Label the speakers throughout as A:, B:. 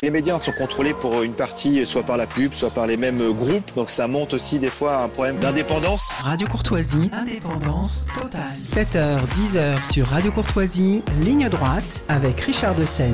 A: Les médias sont contrôlés pour une partie, soit par la pub, soit par les mêmes groupes. Donc ça monte aussi des fois à un problème d'indépendance.
B: Radio Courtoisie, indépendance totale. 7h, 10h sur Radio Courtoisie, ligne droite avec Richard Decèze.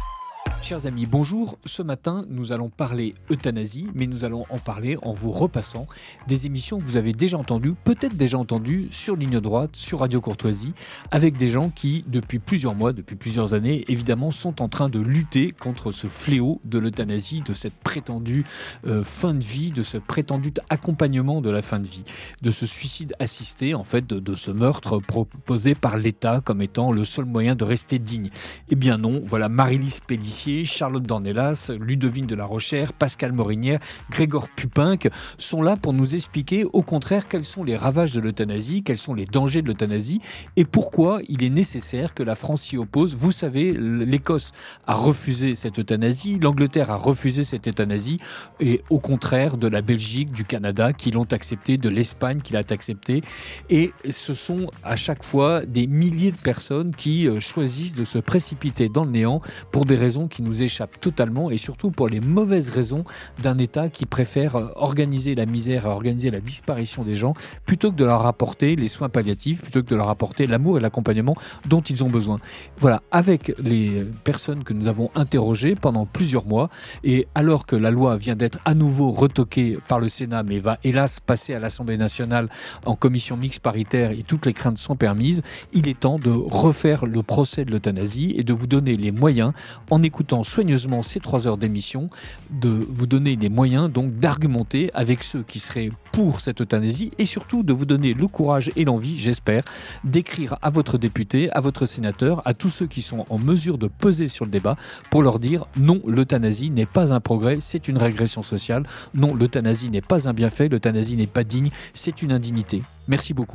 C: Chers amis, bonjour. Ce matin, nous allons parler euthanasie, mais nous allons en parler en vous repassant des émissions que vous avez déjà entendues, peut-être déjà entendues sur Ligne Droite, sur Radio Courtoisie, avec des gens qui, depuis plusieurs mois, depuis plusieurs années, évidemment, sont en train de lutter contre ce fléau de l'euthanasie, de cette prétendue fin de vie, de ce prétendu accompagnement de la fin de vie, de ce suicide assisté, en fait, de ce meurtre proposé par l'État comme étant le seul moyen de rester digne. Eh bien non, voilà Marie-Lise Pellissier, Charlotte Dornelas, Ludovine de la Rochère, Pascal Morinière, Grégoire Pupinck sont là pour nous expliquer au contraire quels sont les ravages de l'euthanasie, quels sont les dangers de l'euthanasie et pourquoi il est nécessaire que la France s'y oppose. Vous savez, l'Écosse a refusé cette euthanasie, l'Angleterre a refusé cette euthanasie et au contraire de la Belgique, du Canada qui l'ont accepté, de l'Espagne qui l'a accepté et ce sont à chaque fois des milliers de personnes qui choisissent de se précipiter dans le néant pour des raisons qui nous échappent totalement et surtout pour les mauvaises raisons d'un État qui préfère organiser la misère et organiser la disparition des gens plutôt que de leur apporter les soins palliatifs, plutôt que de leur apporter l'amour et l'accompagnement dont ils ont besoin. Voilà, avec les personnes que nous avons interrogées pendant plusieurs mois et alors que la loi vient d'être à nouveau retoquée par le Sénat mais va hélas passer à l'Assemblée nationale en commission mixte paritaire et toutes les craintes sont permises, il est temps de refaire le procès de l'euthanasie et de vous donner les moyens en écoutant soigneusement ces 3 heures d'émission, de vous donner les moyens donc d'argumenter avec ceux qui seraient pour cette euthanasie et surtout de vous donner le courage et l'envie, j'espère, d'écrire à votre député, à votre sénateur, à tous ceux qui sont en mesure de peser sur le débat pour leur dire non, l'euthanasie n'est pas un progrès, c'est une régression sociale, non, l'euthanasie n'est pas un bienfait, l'euthanasie n'est pas digne, c'est une indignité. Merci beaucoup.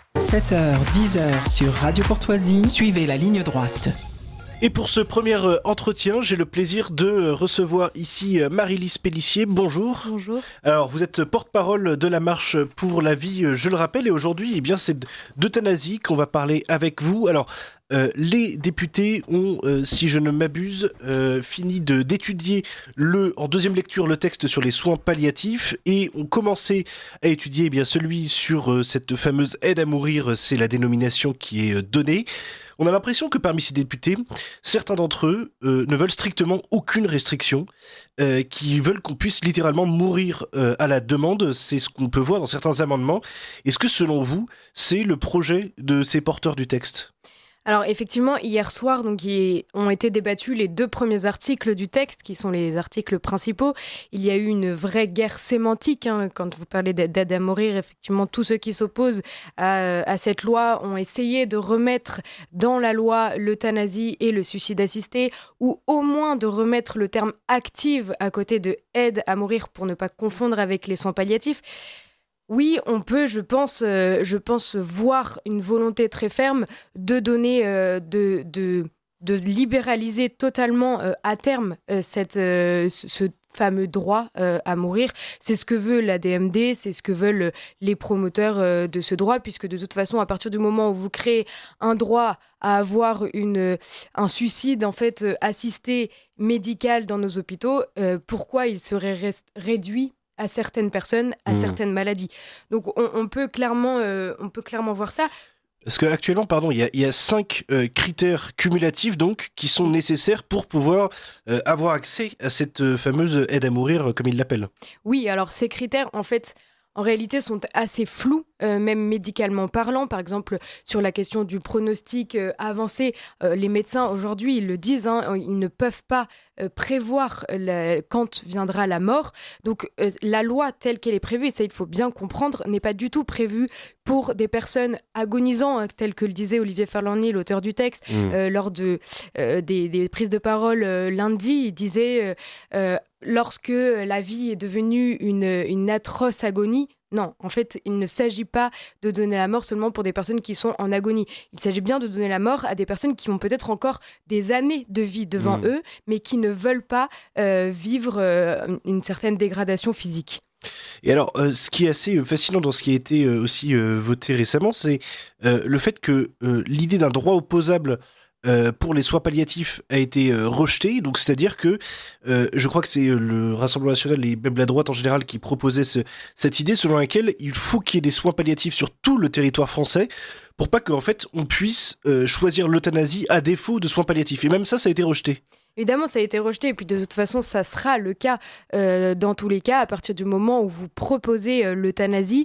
B: 7h, 10h sur Radio Courtoisie, suivez la ligne droite.
D: Et pour ce premier entretien, j'ai le plaisir de recevoir ici Marie-Lise Pellissier. Bonjour.
E: Bonjour.
D: Alors, vous êtes porte-parole de la Marche pour la vie, je le rappelle, et aujourd'hui, eh bien, c'est d'euthanasie qu'on va parler avec vous. Alors, les députés ont, si je ne m'abuse, fini d'étudier en deuxième lecture le texte sur les soins palliatifs et ont commencé à étudier eh bien, celui sur cette fameuse aide à mourir, c'est la dénomination qui est donnée. On a l'impression que parmi ces députés, certains d'entre eux ne veulent strictement aucune restriction, qui veulent qu'on puisse littéralement mourir à la demande. C'est ce qu'on peut voir dans certains amendements. Est-ce que selon vous, c'est le projet de ces porteurs du texte ?
E: Alors effectivement, hier soir, ont été débattus les 2 premiers articles du texte, qui sont les articles principaux. Il y a eu une vraie guerre sémantique. Quand vous parlez d'aide à mourir, effectivement, tous ceux qui s'opposent à cette loi ont essayé de remettre dans la loi l'euthanasie et le suicide assisté, ou au moins de remettre le terme active à côté de aide à mourir pour ne pas confondre avec les soins palliatifs. Oui, on peut, je pense, voir une volonté très ferme de donner, de libéraliser totalement à terme ce fameux droit à mourir. C'est ce que veut la DMD, c'est ce que veulent les promoteurs de ce droit, puisque de toute façon, à partir du moment où vous créez un droit à avoir un suicide en fait assisté médical dans nos hôpitaux, pourquoi il serait réduit à certaines personnes, à certaines maladies. Donc on peut clairement voir ça.
D: Parce qu'actuellement, il y a 5 critères cumulatifs donc qui sont nécessaires pour pouvoir avoir accès à cette fameuse aide à mourir, comme ils l'appellent.
E: Oui, alors ces critères, en réalité, sont assez flous, même médicalement parlant. Par exemple, sur la question du pronostic avancé, les médecins, aujourd'hui, ils le disent, ils ne peuvent pas prévoir quand viendra la mort. Donc, la loi telle qu'elle est prévue, et ça, il faut bien comprendre, n'est pas du tout prévue pour des personnes agonisant, telles que le disait Olivier Ferlandny, l'auteur du texte, lors des prises de parole lundi. Il disait... lorsque la vie est devenue une atroce agonie, non, en fait, il ne s'agit pas de donner la mort seulement pour des personnes qui sont en agonie. Il s'agit bien de donner la mort à des personnes qui ont peut-être encore des années de vie devant eux, mais qui ne veulent pas vivre une certaine dégradation physique.
D: Et alors, ce qui est assez fascinant dans ce qui a été aussi voté récemment, c'est le fait que l'idée d'un droit opposable pour les soins palliatifs a été rejeté. Donc, c'est-à-dire que je crois que c'est le Rassemblement national et même la droite en général qui proposait cette idée selon laquelle il faut qu'il y ait des soins palliatifs sur tout le territoire français pour pas qu'en fait on puisse choisir l'euthanasie à défaut de soins palliatifs. Et même ça a été rejeté.
E: Évidemment, ça a été rejeté, et puis de toute façon, ça sera le cas dans tous les cas, à partir du moment où vous proposez l'euthanasie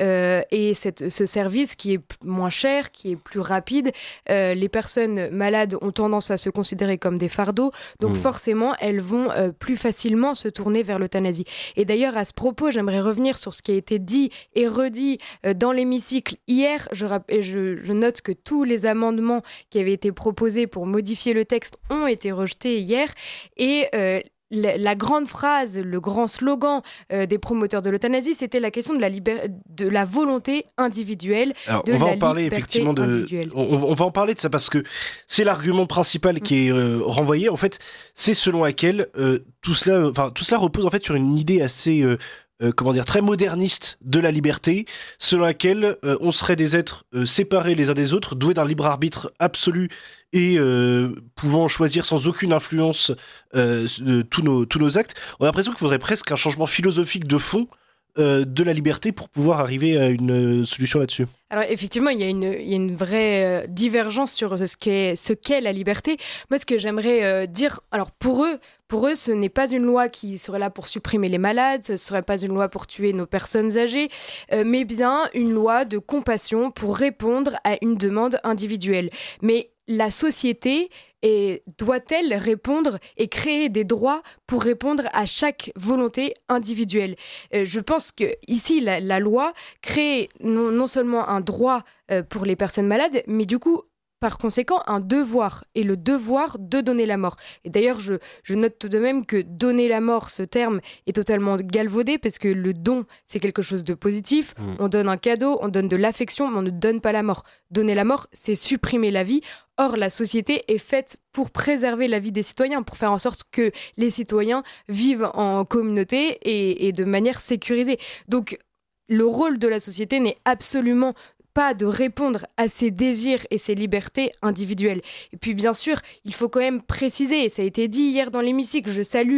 E: et ce service qui est moins cher, qui est plus rapide. Les personnes malades ont tendance à se considérer comme des fardeaux, donc forcément, elles vont plus facilement se tourner vers l'euthanasie. Et d'ailleurs, à ce propos, j'aimerais revenir sur ce qui a été dit et redit dans l'hémicycle hier. Je note que tous les amendements qui avaient été proposés pour modifier le texte ont été rejetés hier, et la grande phrase, le grand slogan des promoteurs de l'euthanasie, c'était la question de la volonté individuelle.
D: Alors,
E: de
D: on va
E: la
D: en parler
E: liberté
D: effectivement
E: individuelle.
D: on va en parler de ça parce que c'est l'argument principal qui est renvoyé. En fait, c'est selon laquelle tout cela repose en fait sur une idée assez très moderniste de la liberté, selon laquelle on serait des êtres séparés les uns des autres, doués d'un libre arbitre absolu et pouvant choisir sans aucune influence tous nos actes. On a l'impression qu'il faudrait presque un changement philosophique de fond de la liberté pour pouvoir arriver à une solution là-dessus.
E: Alors effectivement, il y a une vraie divergence sur ce qu'est la liberté. Moi, ce que j'aimerais dire, alors pour eux, ce n'est pas une loi qui serait là pour supprimer les malades, ce ne serait pas une loi pour tuer nos personnes âgées, mais bien une loi de compassion pour répondre à une demande individuelle. Mais la société doit-elle répondre et créer des droits pour répondre à chaque volonté individuelle ? Je pense que ici, la loi crée non seulement un droit pour les personnes malades, mais du coup, par conséquent, un devoir, et le devoir de donner la mort. Et d'ailleurs, je note tout de même que donner la mort, ce terme, est totalement galvaudé, parce que le don, c'est quelque chose de positif. On donne un cadeau, on donne de l'affection, mais on ne donne pas la mort. Donner la mort, c'est supprimer la vie. Or, la société est faite pour préserver la vie des citoyens, pour faire en sorte que les citoyens vivent en communauté et de manière sécurisée. Donc, le rôle de la société n'est absolument pas de répondre à ses désirs et ses libertés individuelles. Et puis bien sûr, il faut quand même préciser, et ça a été dit hier dans l'hémicycle, je salue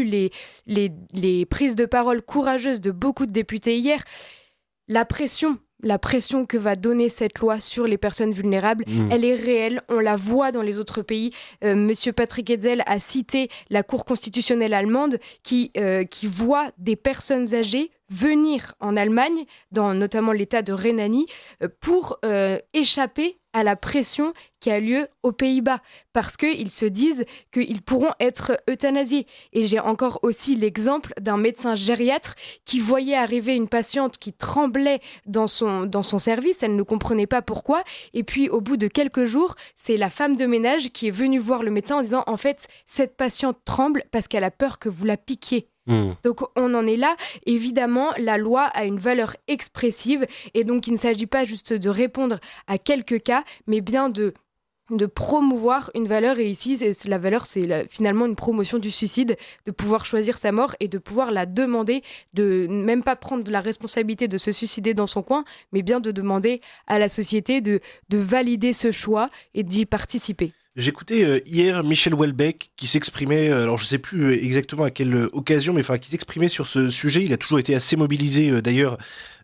E: les prises de parole courageuses de beaucoup de députés hier, la pression que va donner cette loi sur les personnes vulnérables, elle est réelle, on la voit dans les autres pays. Monsieur Patrick Hetzel a cité la Cour constitutionnelle allemande qui voit des personnes âgées venir en Allemagne, dans notamment l'État de Rhénanie, pour échapper à la pression qui a lieu aux Pays-Bas, parce qu'ils se disent qu'ils pourront être euthanasiés. Et j'ai encore aussi l'exemple d'un médecin gériatre qui voyait arriver une patiente qui tremblait dans son service, elle ne comprenait pas pourquoi, et puis au bout de quelques jours, c'est la femme de ménage qui est venue voir le médecin en disant « En fait, cette patiente tremble parce qu'elle a peur que vous la piquiez ». Donc on en est là. Évidemment, la loi a une valeur expressive, et donc il ne s'agit pas juste de répondre à quelques cas, mais bien de promouvoir une valeur. Et ici, la valeur, c'est finalement une promotion du suicide, de pouvoir choisir sa mort et de pouvoir la demander, de même pas prendre la responsabilité de se suicider dans son coin, mais bien de demander à la société de valider ce choix et d'y participer.
D: J'écoutais hier Michel Houellebecq qui s'exprimait, alors je sais plus exactement à quelle occasion, mais qui s'exprimait sur ce sujet. Il a toujours été assez mobilisé d'ailleurs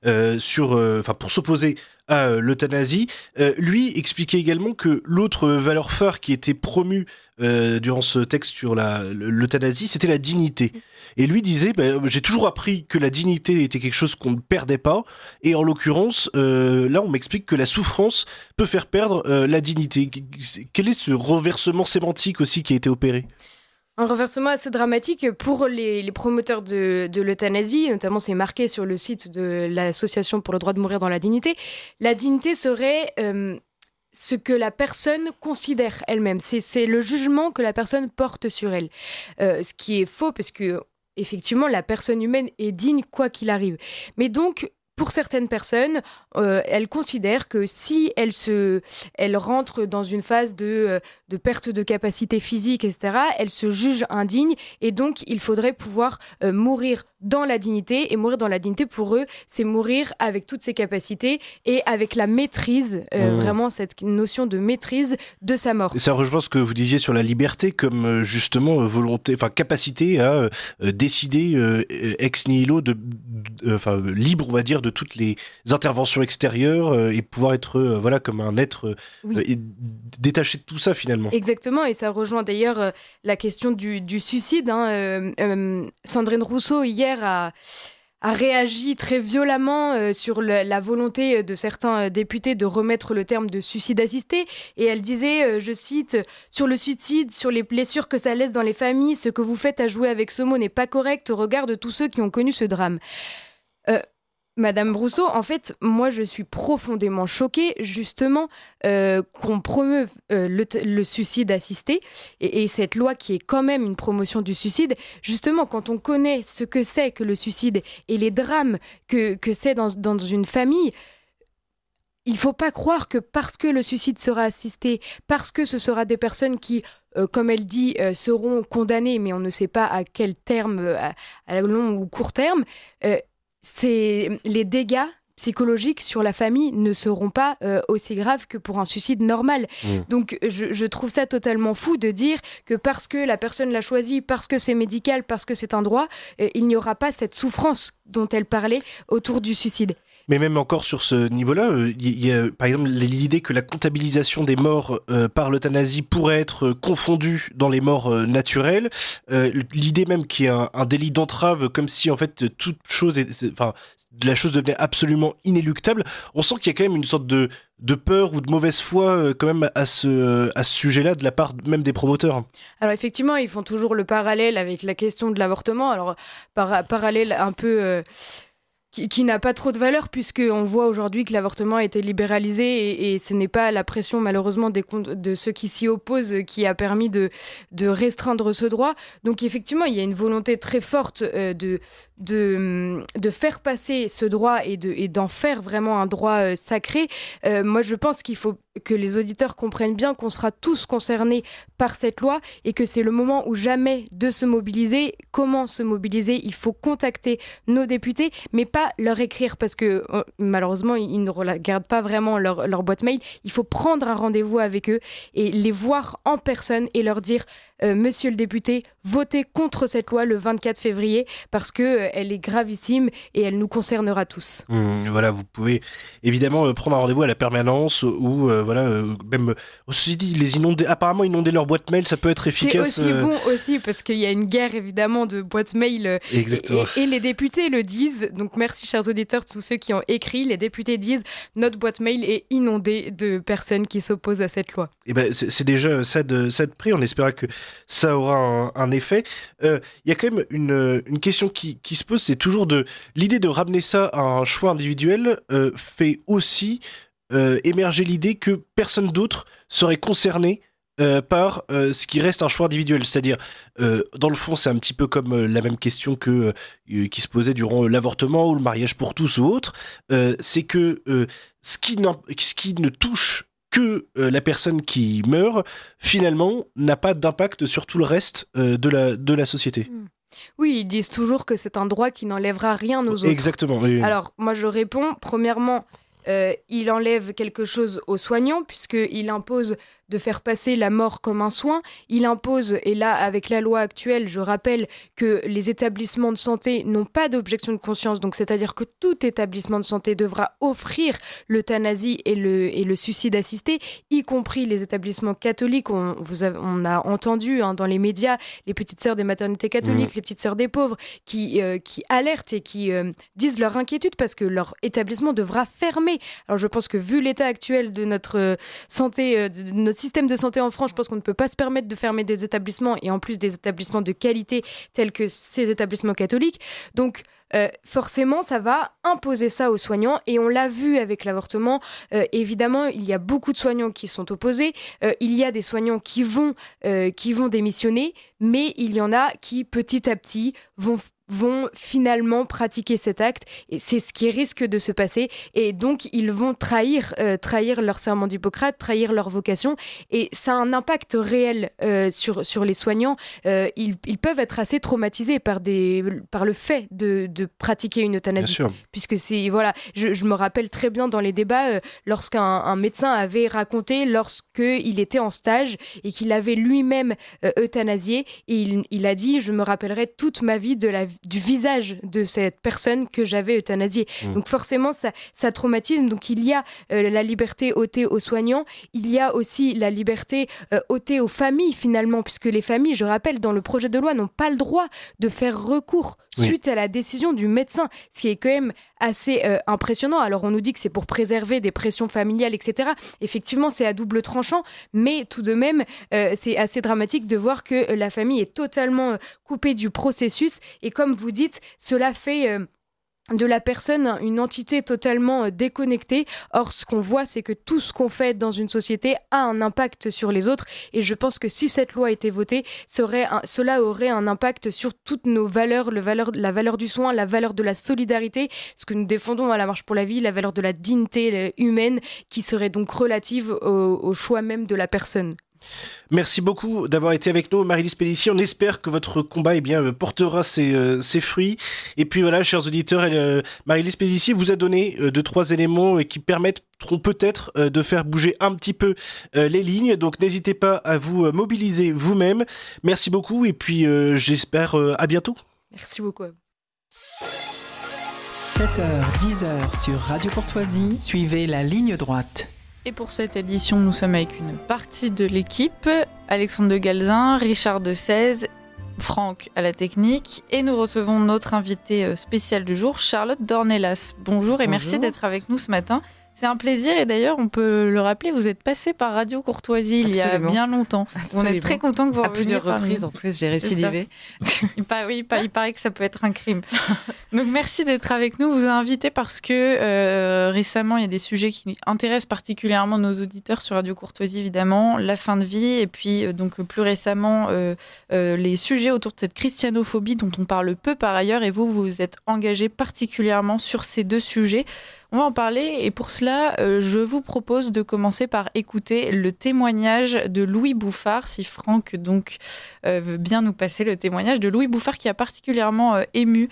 D: pour s'opposer à l'euthanasie. Lui expliquait également que l'autre valeur phare qui était promue durant ce texte sur l'euthanasie, c'était la dignité. Et lui disait, j'ai toujours appris que la dignité était quelque chose qu'on ne perdait pas, et en l'occurrence, là on m'explique que la souffrance peut faire perdre la dignité. Quel est ce reversement sémantique aussi qui a été opéré ?
E: Un renversement assez dramatique pour les promoteurs de l'euthanasie, notamment c'est marqué sur le site de l'Association pour le droit de mourir dans la dignité. La dignité serait ce que la personne considère elle-même. C'est le jugement que la personne porte sur elle. Ce qui est faux, parce que effectivement, la personne humaine est digne quoi qu'il arrive. Mais donc, pour certaines personnes, elles considèrent que si elles rentrent dans une phase de perte de capacité physique, etc., elles se jugent indignes et donc il faudrait pouvoir mourir dans la dignité. Et mourir dans la dignité, pour eux, c'est mourir avec toutes ses capacités et avec la maîtrise, vraiment cette notion de maîtrise de sa mort.
D: Et ça rejoint ce que vous disiez sur la liberté comme justement volonté, enfin capacité à décider ex nihilo, libre, on va dire, de toutes les interventions extérieures et pouvoir être voilà comme un être détaché de tout ça finalement.
E: Exactement, et ça rejoint d'ailleurs la question du suicide. Sandrine Rousseau hier a réagi très violemment sur la volonté de certains députés de remettre le terme de suicide assisté. Et elle disait, je cite, « Sur le suicide, sur les blessures que ça laisse dans les familles, ce que vous faites à jouer avec ce mot n'est pas correct au regard de tous ceux qui ont connu ce drame. » Madame Rousseau, en fait, moi je suis profondément choquée justement qu'on promeuve le suicide assisté et cette loi qui est quand même une promotion du suicide, justement quand on connaît ce que c'est que le suicide et les drames que c'est dans une famille. Il ne faut pas croire que parce que le suicide sera assisté, parce que ce sera des personnes qui, comme elle dit, seront condamnées, mais on ne sait pas à quel terme, à long ou court terme, les dégâts psychologiques sur la famille ne seront pas aussi graves que pour un suicide normal. Donc je trouve ça totalement fou de dire que parce que la personne l'a choisi, parce que c'est médical, parce que c'est un droit, il n'y aura pas cette souffrance dont elle parlait autour du suicide.
D: Mais même encore sur ce niveau-là, il y a par exemple l'idée que la comptabilisation des morts par l'euthanasie pourrait être confondue dans les morts naturelles. L'idée même qu'il y ait un délit d'entrave, comme si en fait toute chose, la chose devenait absolument inéluctable. On sent qu'il y a quand même une sorte de peur ou de mauvaise foi quand même à ce sujet-là de la part même des promoteurs.
E: Alors effectivement, ils font toujours le parallèle avec la question de l'avortement. Alors parallèle un peu... Qui n'a pas trop de valeur puisqu'on voit aujourd'hui que l'avortement a été libéralisé et ce n'est pas la pression malheureusement de ceux qui s'y opposent qui a permis de restreindre ce droit. Donc effectivement, il y a une volonté très forte de faire passer ce droit et d'en faire vraiment un droit sacré. Moi, je pense qu'il faut que les auditeurs comprennent bien qu'on sera tous concernés par cette loi et que c'est le moment ou jamais de se mobiliser. Comment se mobiliser ? Il faut contacter nos députés, mais pas leur écrire parce que malheureusement, ils ne regardent pas vraiment leur boîte mail. Il faut prendre un rendez-vous avec eux et les voir en personne et leur dire Monsieur le député, votez contre cette loi le 24 février parce qu'elle est gravissime et elle nous concernera tous.
D: Voilà, vous pouvez évidemment prendre un rendez-vous à la permanence ou même aussi dit apparemment inonder leur boîte mail, ça peut être efficace.
E: C'est aussi bon aussi parce qu'il y a une guerre évidemment de boîte mail et les députés le disent. Donc merci chers auditeurs, tous ceux qui ont écrit, les députés disent notre boîte mail est inondée de personnes qui s'opposent à cette loi.
D: Et c'est déjà ça de prix. On espère que ça aura un effet. Il y a quand même une question qui se pose, c'est toujours l'idée de ramener ça à un choix individuel fait aussi émerger l'idée que personne d'autre serait concerné par ce qui reste un choix individuel. C'est-à-dire, dans le fond, c'est un petit peu comme la même question qui se posait durant l'avortement ou le mariage pour tous ou autre. C'est que ce qui ne touche que la personne qui meurt, finalement, n'a pas d'impact sur tout le reste de la société.
E: Oui, ils disent toujours que c'est un droit qui n'enlèvera rien aux autres.
D: Exactement. Oui.
E: Alors, moi je réponds, premièrement, il enlève quelque chose aux soignants puisqu'il impose de faire passer la mort comme un soin. Il impose, et là avec la loi actuelle, je rappelle que les établissements de santé n'ont pas d'objection de conscience, donc c'est-à-dire que tout établissement de santé devra offrir l'euthanasie et le suicide assisté, y compris les établissements catholiques. On a entendu dans les médias les petites sœurs des maternités catholiques, les petites sœurs des pauvres qui alertent et qui disent leur inquiétude parce que leur établissement devra fermer. Alors je pense que vu l'état actuel de notre santé, de notre système de santé en France, je pense qu'on ne peut pas se permettre de fermer des établissements et en plus des établissements de qualité tels que ces établissements catholiques. Donc forcément, ça va imposer ça aux soignants et on l'a vu avec l'avortement. Évidemment, il y a beaucoup de soignants qui sont opposés. Il y a des soignants qui vont démissionner, mais il y en a qui petit à petit vont vont finalement pratiquer cet acte, et c'est ce qui risque de se passer, et donc ils vont trahir leur serment d'Hippocrate, trahir leur vocation, et ça a un impact réel sur les soignants. Ils peuvent être assez traumatisés par le fait de pratiquer une euthanasie, puisque c'est je me rappelle très bien dans les débats lorsqu'un médecin avait raconté lorsqu'il était en stage et qu'il avait lui-même euthanasié, et il a dit: je me rappellerai toute ma vie du visage de cette personne que j'avais euthanasiée. Donc forcément ça traumatise. Donc il y a la liberté ôtée aux soignants, il y a aussi la liberté ôtée aux familles finalement, puisque les familles, je rappelle, dans le projet de loi, n'ont pas le droit de faire recours suite à la décision du médecin, ce qui est quand même assez impressionnant. Alors on nous dit que c'est pour préserver des pressions familiales, etc. Effectivement, c'est à double tranchant, mais tout de même, c'est assez dramatique de voir que la famille est totalement coupée du processus, et comme vous dites, cela fait de la personne une entité totalement déconnectée. Or, ce qu'on voit, c'est que tout ce qu'on fait dans une société a un impact sur les autres, et je pense que si cette loi était votée, cela aurait un impact sur toutes nos valeurs, la valeur du soin, la valeur de la solidarité, ce que nous défendons à la Marche pour la Vie, la valeur de la dignité humaine, qui serait donc relative au choix même de la personne.
D: Merci beaucoup d'avoir été avec nous, Marie-Lise Pellissier. On espère que votre combat portera ses fruits. Et puis voilà, chers auditeurs, Marie-Lise Pellissier vous a donné 2-3 éléments qui permettront peut-être de faire bouger un petit peu les lignes. Donc n'hésitez pas à vous mobiliser vous-même. Merci beaucoup, et puis j'espère à bientôt.
E: Merci beaucoup.
B: 7h, 10h sur Radio Courtoisie, suivez la ligne droite.
F: Et pour cette édition, nous sommes avec une partie de l'équipe. Alexandre de Galzin, Richard de Sèze, Franck à la technique. Et nous recevons notre invité spécial du jour, Charlotte Dornelas. Bonjour et merci d'être avec nous ce matin. C'est un plaisir, et d'ailleurs, on peut le rappeler, vous êtes passé par Radio Courtoisie il y a bien longtemps.
G: Absolument.
F: On est très content que vous reveniez.
G: À plusieurs reprises, en plus, j'ai récidivé.
F: Il paraît que ça peut être un crime. Donc merci d'être avec nous. Vous a invité parce que récemment, il y a des sujets qui intéressent particulièrement nos auditeurs sur Radio Courtoisie, évidemment, la fin de vie, et puis donc plus récemment, les sujets autour de cette christianophobie dont on parle peu par ailleurs, et vous vous êtes engagé particulièrement sur ces deux sujets. On va en parler, et pour cela, je vous propose de commencer par écouter le témoignage de Louis Bouffard, si Franck donc veut bien nous passer le témoignage de Louis Bouffard, qui a particulièrement ému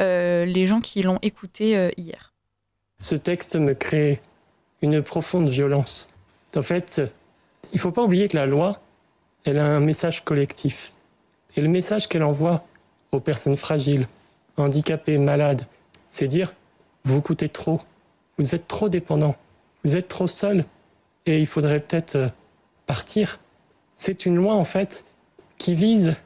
F: les gens qui l'ont écouté hier.
H: Ce texte me crée une profonde violence. En fait, il ne faut pas oublier que la loi, elle a un message collectif. Et le message qu'elle envoie aux personnes fragiles, handicapées, malades, c'est dire « vous coûtez trop ». Vous êtes trop dépendant, vous êtes trop seul, et il faudrait peut-être partir. C'est une loi, en fait, qui vise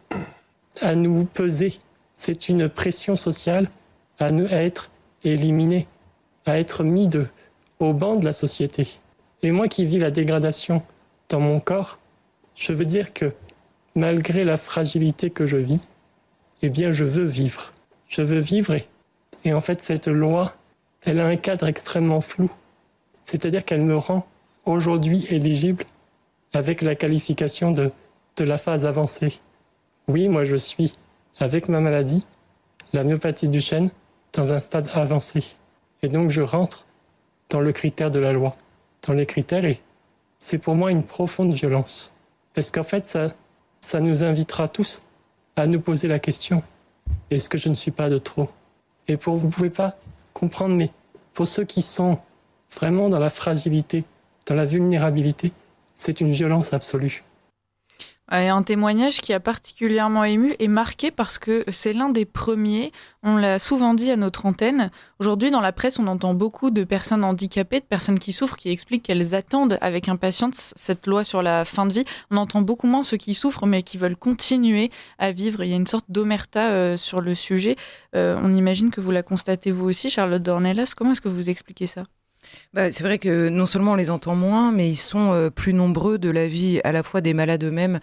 H: à nous peser. C'est une pression sociale à être éliminé, à être mis au banc de la société. Et moi qui vis la dégradation dans mon corps, je veux dire que malgré la fragilité que je vis, eh bien je veux vivre. Je veux vivre, et en fait cette loi, elle a un cadre extrêmement flou. C'est-à-dire qu'elle me rend aujourd'hui éligible avec la qualification de la phase avancée. Oui, moi je suis, avec ma maladie, la myopathie du chêne, dans un stade avancé. Et donc je rentre dans le critère de la loi, dans les critères, et c'est pour moi une profonde violence. Parce qu'en fait, ça nous invitera tous à nous poser la question, est-ce que je ne suis pas de trop ? Et vous ne pouvez pas comprendre, mais pour ceux qui sont vraiment dans la fragilité, dans la vulnérabilité, c'est une violence absolue.
F: Un témoignage qui a particulièrement ému et marqué parce que c'est l'un des premiers, on l'a souvent dit à notre antenne. Aujourd'hui, dans la presse, on entend beaucoup de personnes handicapées, de personnes qui souffrent, qui expliquent qu'elles attendent avec impatience cette loi sur la fin de vie. On entend beaucoup moins ceux qui souffrent, mais qui veulent continuer à vivre. Il y a une sorte d'omerta sur le sujet. On imagine que vous la constatez vous aussi, Charlotte Dornelas. Comment est-ce que vous expliquez ça ?
G: C'est vrai que non seulement on les entend moins, mais ils sont plus nombreux de la vie à la fois des malades eux-mêmes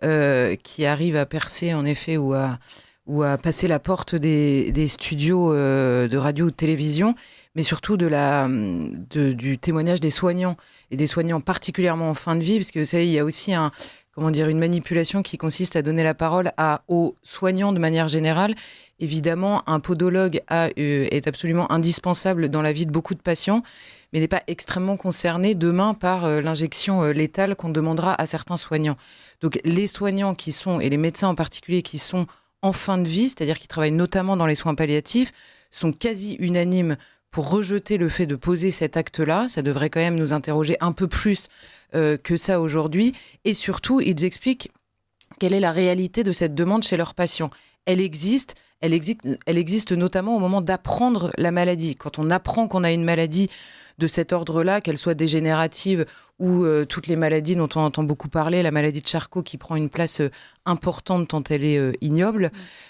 G: qui arrivent à percer en effet ou à passer la porte des studios de radio ou de télévision, mais surtout du témoignage des soignants, et des soignants particulièrement en fin de vie, parce que vous savez, il y a aussi une manipulation qui consiste à donner la parole aux soignants de manière générale. Évidemment, un podologue est absolument indispensable dans la vie de beaucoup de patients, mais n'est pas extrêmement concerné demain par l'injection létale qu'on demandera à certains soignants. Donc les soignants et les médecins en particulier qui sont en fin de vie, c'est-à-dire qui travaillent notamment dans les soins palliatifs, sont quasi unanimes pour rejeter le fait de poser cet acte-là. Ça devrait quand même nous interroger un peu plus que ça aujourd'hui. Et surtout, ils expliquent quelle est la réalité de cette demande chez leurs patients. Elle existe notamment au moment d'apprendre la maladie. Quand on apprend qu'on a une maladie de cet ordre-là, qu'elle soit dégénérative ou toutes les maladies dont on entend beaucoup parler, la maladie de Charcot qui prend une place importante tant elle est ignoble.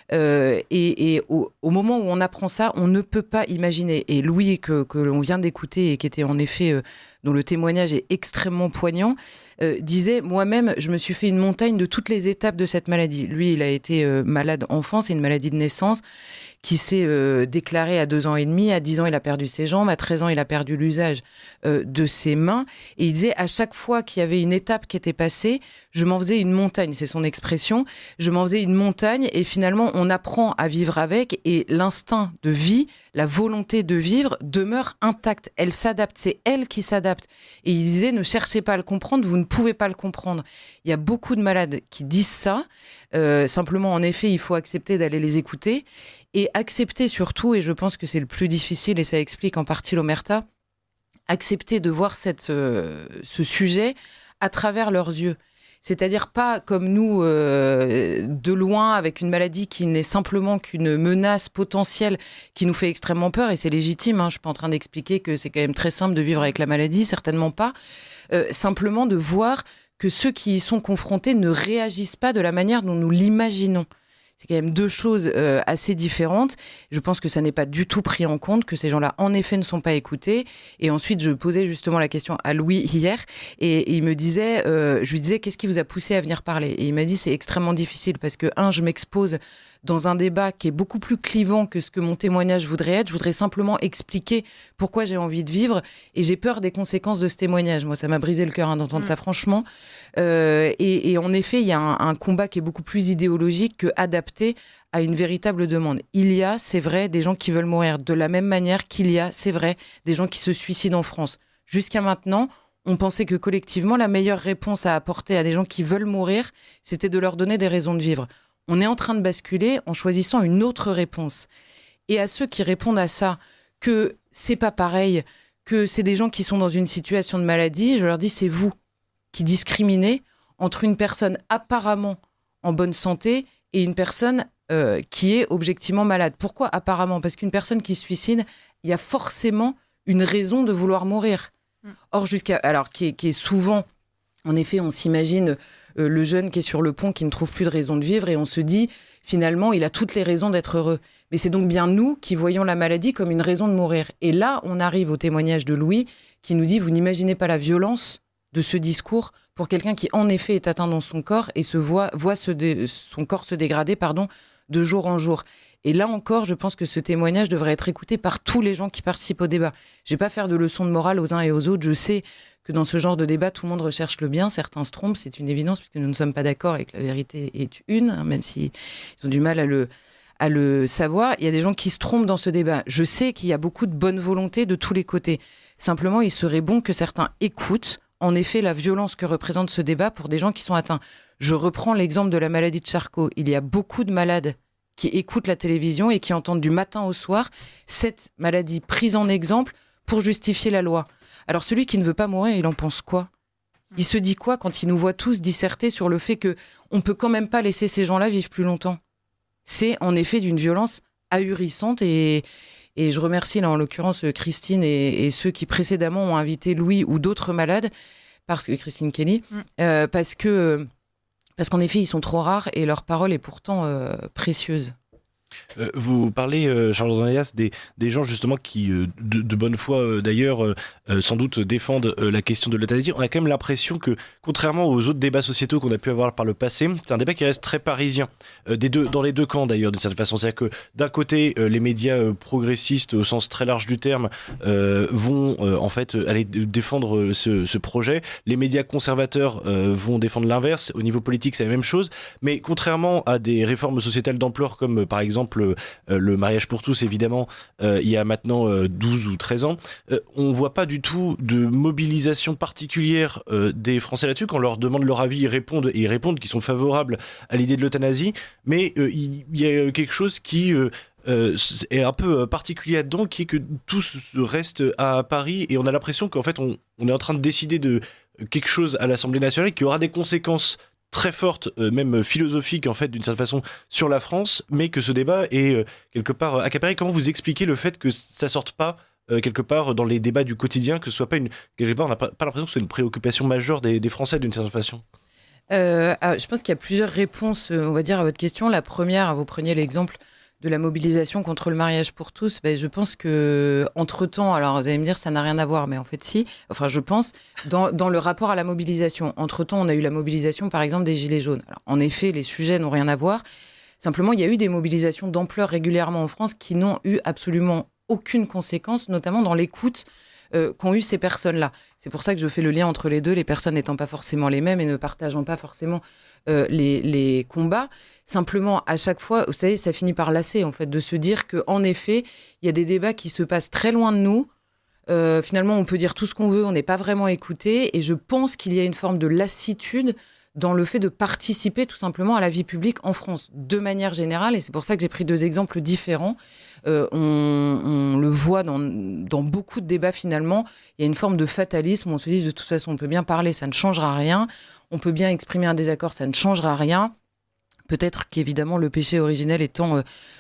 G: Et au moment où on apprend ça, on ne peut pas imaginer. Et Louis, que l'on vient d'écouter et qui était en effet, dont le témoignage est extrêmement poignant, disait « Moi-même, je me suis fait une montagne de toutes les étapes de cette maladie ». Lui, il a été malade enfant, c'est une maladie de naissance qui s'est déclarée à 2 ans et demi. À 10 ans, il a perdu ses jambes. À 13 ans, il a perdu l'usage de ses mains. Et il disait, à chaque fois qu'il y avait une étape qui était passée, je m'en faisais une montagne. C'est son expression. Je m'en faisais une montagne et finalement, on apprend à vivre avec et l'instinct de vie, la volonté de vivre demeure intacte. Elle s'adapte. C'est elle qui s'adapte. Et il disait, ne cherchez pas à le comprendre, vous ne pouvez pas le comprendre. Il y a beaucoup de malades qui disent ça. Simplement, en effet, il faut accepter d'aller les écouter et accepter surtout, et je pense que c'est le plus difficile et ça explique en partie l'omerta, accepter de voir ce sujet à travers leurs yeux. C'est-à-dire pas comme nous, de loin, avec une maladie qui n'est simplement qu'une menace potentielle qui nous fait extrêmement peur, et c'est légitime, je suis pas en train d'expliquer que c'est quand même très simple de vivre avec la maladie, certainement pas. Simplement de voir que ceux qui y sont confrontés ne réagissent pas de la manière dont nous l'imaginons. C'est quand même 2 choses assez différentes. Je pense que ça n'est pas du tout pris en compte, que ces gens-là, en effet, ne sont pas écoutés. Et ensuite, je posais justement la question à Louis hier, et il me disait, je lui disais, qu'est-ce qui vous a poussé à venir parler ? Et il m'a dit, c'est extrêmement difficile parce que, je m'expose dans un débat qui est beaucoup plus clivant que ce que mon témoignage voudrait être. Je voudrais simplement expliquer pourquoi j'ai envie de vivre et j'ai peur des conséquences de ce témoignage. Moi, ça m'a brisé le cœur d'entendre ça, franchement. Et en effet, il y a un combat qui est beaucoup plus idéologique que adapté à une véritable demande. Il y a, c'est vrai, des gens qui veulent mourir de la même manière qu'il y a, c'est vrai, des gens qui se suicident en France. Jusqu'à maintenant, on pensait que collectivement, la meilleure réponse à apporter à des gens qui veulent mourir, c'était de leur donner des raisons de vivre. On est en train de basculer en choisissant une autre réponse. Et à ceux qui répondent à ça, que c'est pas pareil, que c'est des gens qui sont dans une situation de maladie, je leur dis, c'est vous qui discriminez entre une personne apparemment en bonne santé et une personne qui est objectivement malade. Pourquoi apparemment ? Parce qu'une personne qui se suicide, il y a forcément une raison de vouloir mourir. Or, qui est souvent, en effet, on s'imagine le jeune qui est sur le pont, qui ne trouve plus de raison de vivre, et on se dit, finalement, il a toutes les raisons d'être heureux. Mais c'est donc bien nous qui voyons la maladie comme une raison de mourir. Et là, on arrive au témoignage de Louis, qui nous dit, vous n'imaginez pas la violence de ce discours pour quelqu'un qui, en effet, est atteint dans son corps et voit son corps se dégrader, de jour en jour. Et là encore, je pense que ce témoignage devrait être écouté par tous les gens qui participent au débat. Je ne vais pas faire de leçons de morale aux uns et aux autres. Je sais que dans ce genre de débat, tout le monde recherche le bien. Certains se trompent, c'est une évidence, puisque nous ne sommes pas d'accord et que la vérité est une, même s'ils ont du mal à le savoir. Il y a des gens qui se trompent dans ce débat. Je sais qu'il y a beaucoup de bonne volonté de tous les côtés. Simplement, il serait bon que certains écoutent, en effet, la violence que représente ce débat pour des gens qui sont atteints. Je reprends l'exemple de la maladie de Charcot. Il y a beaucoup de malades qui écoutent la télévision et qui entendent du matin au soir cette maladie prise en exemple pour justifier la loi. Alors celui qui ne veut pas mourir, il en pense quoi ? Il se dit quoi quand il nous voit tous disserter sur le fait qu'on ne peut quand même pas laisser ces gens-là vivre plus longtemps ? C'est en effet d'une violence ahurissante et je remercie là en l'occurrence Christine et ceux qui précédemment ont invité Louis ou d'autres malades, parce que Christine Kelly, parce qu'en effet ils sont trop rares et leur parole est pourtant précieuse.
D: Vous parlez, Charles Andreas, des gens justement qui, de bonne foi d'ailleurs, sans doute défendent la question de l'euthanasie. On a quand même l'impression que, contrairement aux autres débats sociétaux qu'on a pu avoir par le passé, c'est un débat qui reste très parisien, dans les deux camps d'ailleurs, d'une certaine façon. C'est-à-dire que d'un côté, les médias progressistes, au sens très large du terme, vont en fait aller défendre ce projet. Les médias conservateurs vont défendre l'inverse. Au niveau politique, c'est la même chose. Mais contrairement à des réformes sociétales d'ampleur comme par exemple le mariage pour tous, évidemment, il y a maintenant 12 ou 13 ans, on voit pas du tout de mobilisation particulière des Français là-dessus. Quand on leur demande leur avis, ils répondent qu'ils sont favorables à l'idée de l'euthanasie, mais il y a quelque chose qui est un peu particulier là-dedans, qui est que tout reste à Paris, et on a l'impression qu'en fait on est en train de décider de quelque chose à l'Assemblée nationale qui aura des conséquences très forte, même philosophique en fait d'une certaine façon sur la France, mais que ce débat est quelque part accaparé. Comment vous expliquez le fait que ça sorte pas quelque part dans les débats du quotidien, que ce soit pas quelque part on n'a pas l'impression que c'est une préoccupation majeure des Français d'une certaine façon?
G: Je pense qu'il y a plusieurs réponses, on va dire, à votre question. La première, vous preniez l'exemple de la mobilisation contre le mariage pour tous. Je pense que entre-temps, alors vous allez me dire ça n'a rien à voir, mais en fait si, enfin je pense, dans le rapport à la mobilisation, entre-temps on a eu la mobilisation par exemple des Gilets jaunes. Alors en effet, les sujets n'ont rien à voir, simplement il y a eu des mobilisations d'ampleur régulièrement en France qui n'ont eu absolument aucune conséquence, notamment dans l'écoute qu'ont eu ces personnes-là. C'est pour ça que je fais le lien entre les deux, les personnes n'étant pas forcément les mêmes et ne partageant pas forcément les combats. Simplement, à chaque fois, vous savez, ça finit par lasser, en fait, de se dire qu'en effet, il y a des débats qui se passent très loin de nous. Finalement, on peut dire tout ce qu'on veut, on n'est pas vraiment écouté. Et je pense qu'il y a une forme de lassitude dans le fait de participer tout simplement à la vie publique en France, de manière générale. Et c'est pour ça que j'ai pris deux exemples différents. On le voit dans beaucoup de débats, finalement. Il y a une forme de fatalisme. On se dit, de toute façon, on peut bien parler, ça ne changera rien. On peut bien exprimer un désaccord, ça ne changera rien. Peut-être qu'évidemment, le péché originel étant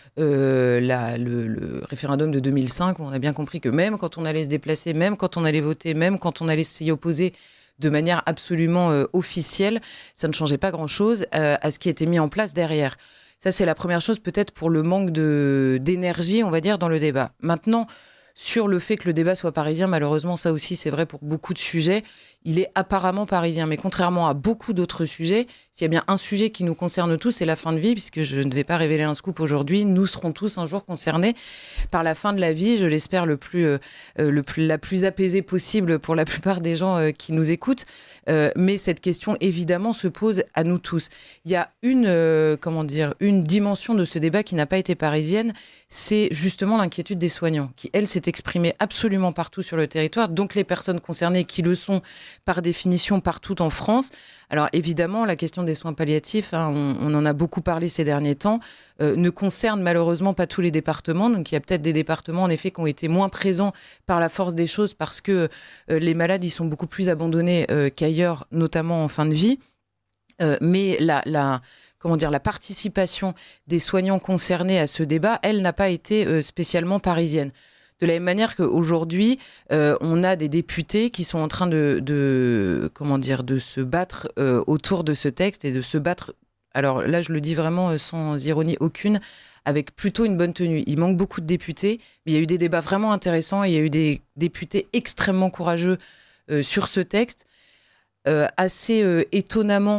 G: le référendum de 2005, où on a bien compris que même quand on allait se déplacer, même quand on allait voter, même quand on allait s'y opposer de manière absolument officielle, ça ne changeait pas grand-chose à ce qui était mis en place derrière. Ça, c'est la première chose, peut-être pour le manque d'énergie, on va dire, dans le débat. Maintenant, sur le fait que le débat soit parisien, malheureusement, ça aussi, c'est vrai pour beaucoup de sujets, il est apparemment parisien. Mais contrairement à beaucoup d'autres sujets, s'il y a bien un sujet qui nous concerne tous, c'est la fin de vie, puisque je ne vais pas révéler un scoop aujourd'hui, nous serons tous un jour concernés par la fin de la vie, je l'espère la plus apaisée possible pour la plupart des gens qui nous écoutent. Mais cette question, évidemment, se pose à nous tous. Il y a une dimension de ce débat qui n'a pas été parisienne, c'est justement l'inquiétude des soignants, qui, elle, s'est exprimée absolument partout sur le territoire, donc les personnes concernées qui le sont par définition partout en France. Alors évidemment, la question des soins palliatifs, on en a beaucoup parlé ces derniers temps, ne concerne malheureusement pas tous les départements. Donc il y a peut-être des départements en effet qui ont été moins présents par la force des choses parce que les malades y sont beaucoup plus abandonnés qu'ailleurs, notamment en fin de vie. Mais la participation des soignants concernés à ce débat, elle n'a pas été spécialement parisienne. De la même manière qu'aujourd'hui, on a des députés qui sont en train de se battre autour de ce texte et de se battre, alors là je le dis vraiment sans ironie aucune, avec plutôt une bonne tenue. Il manque beaucoup de députés, mais il y a eu des débats vraiment intéressants et il y a eu des députés extrêmement courageux sur ce texte. Assez étonnamment,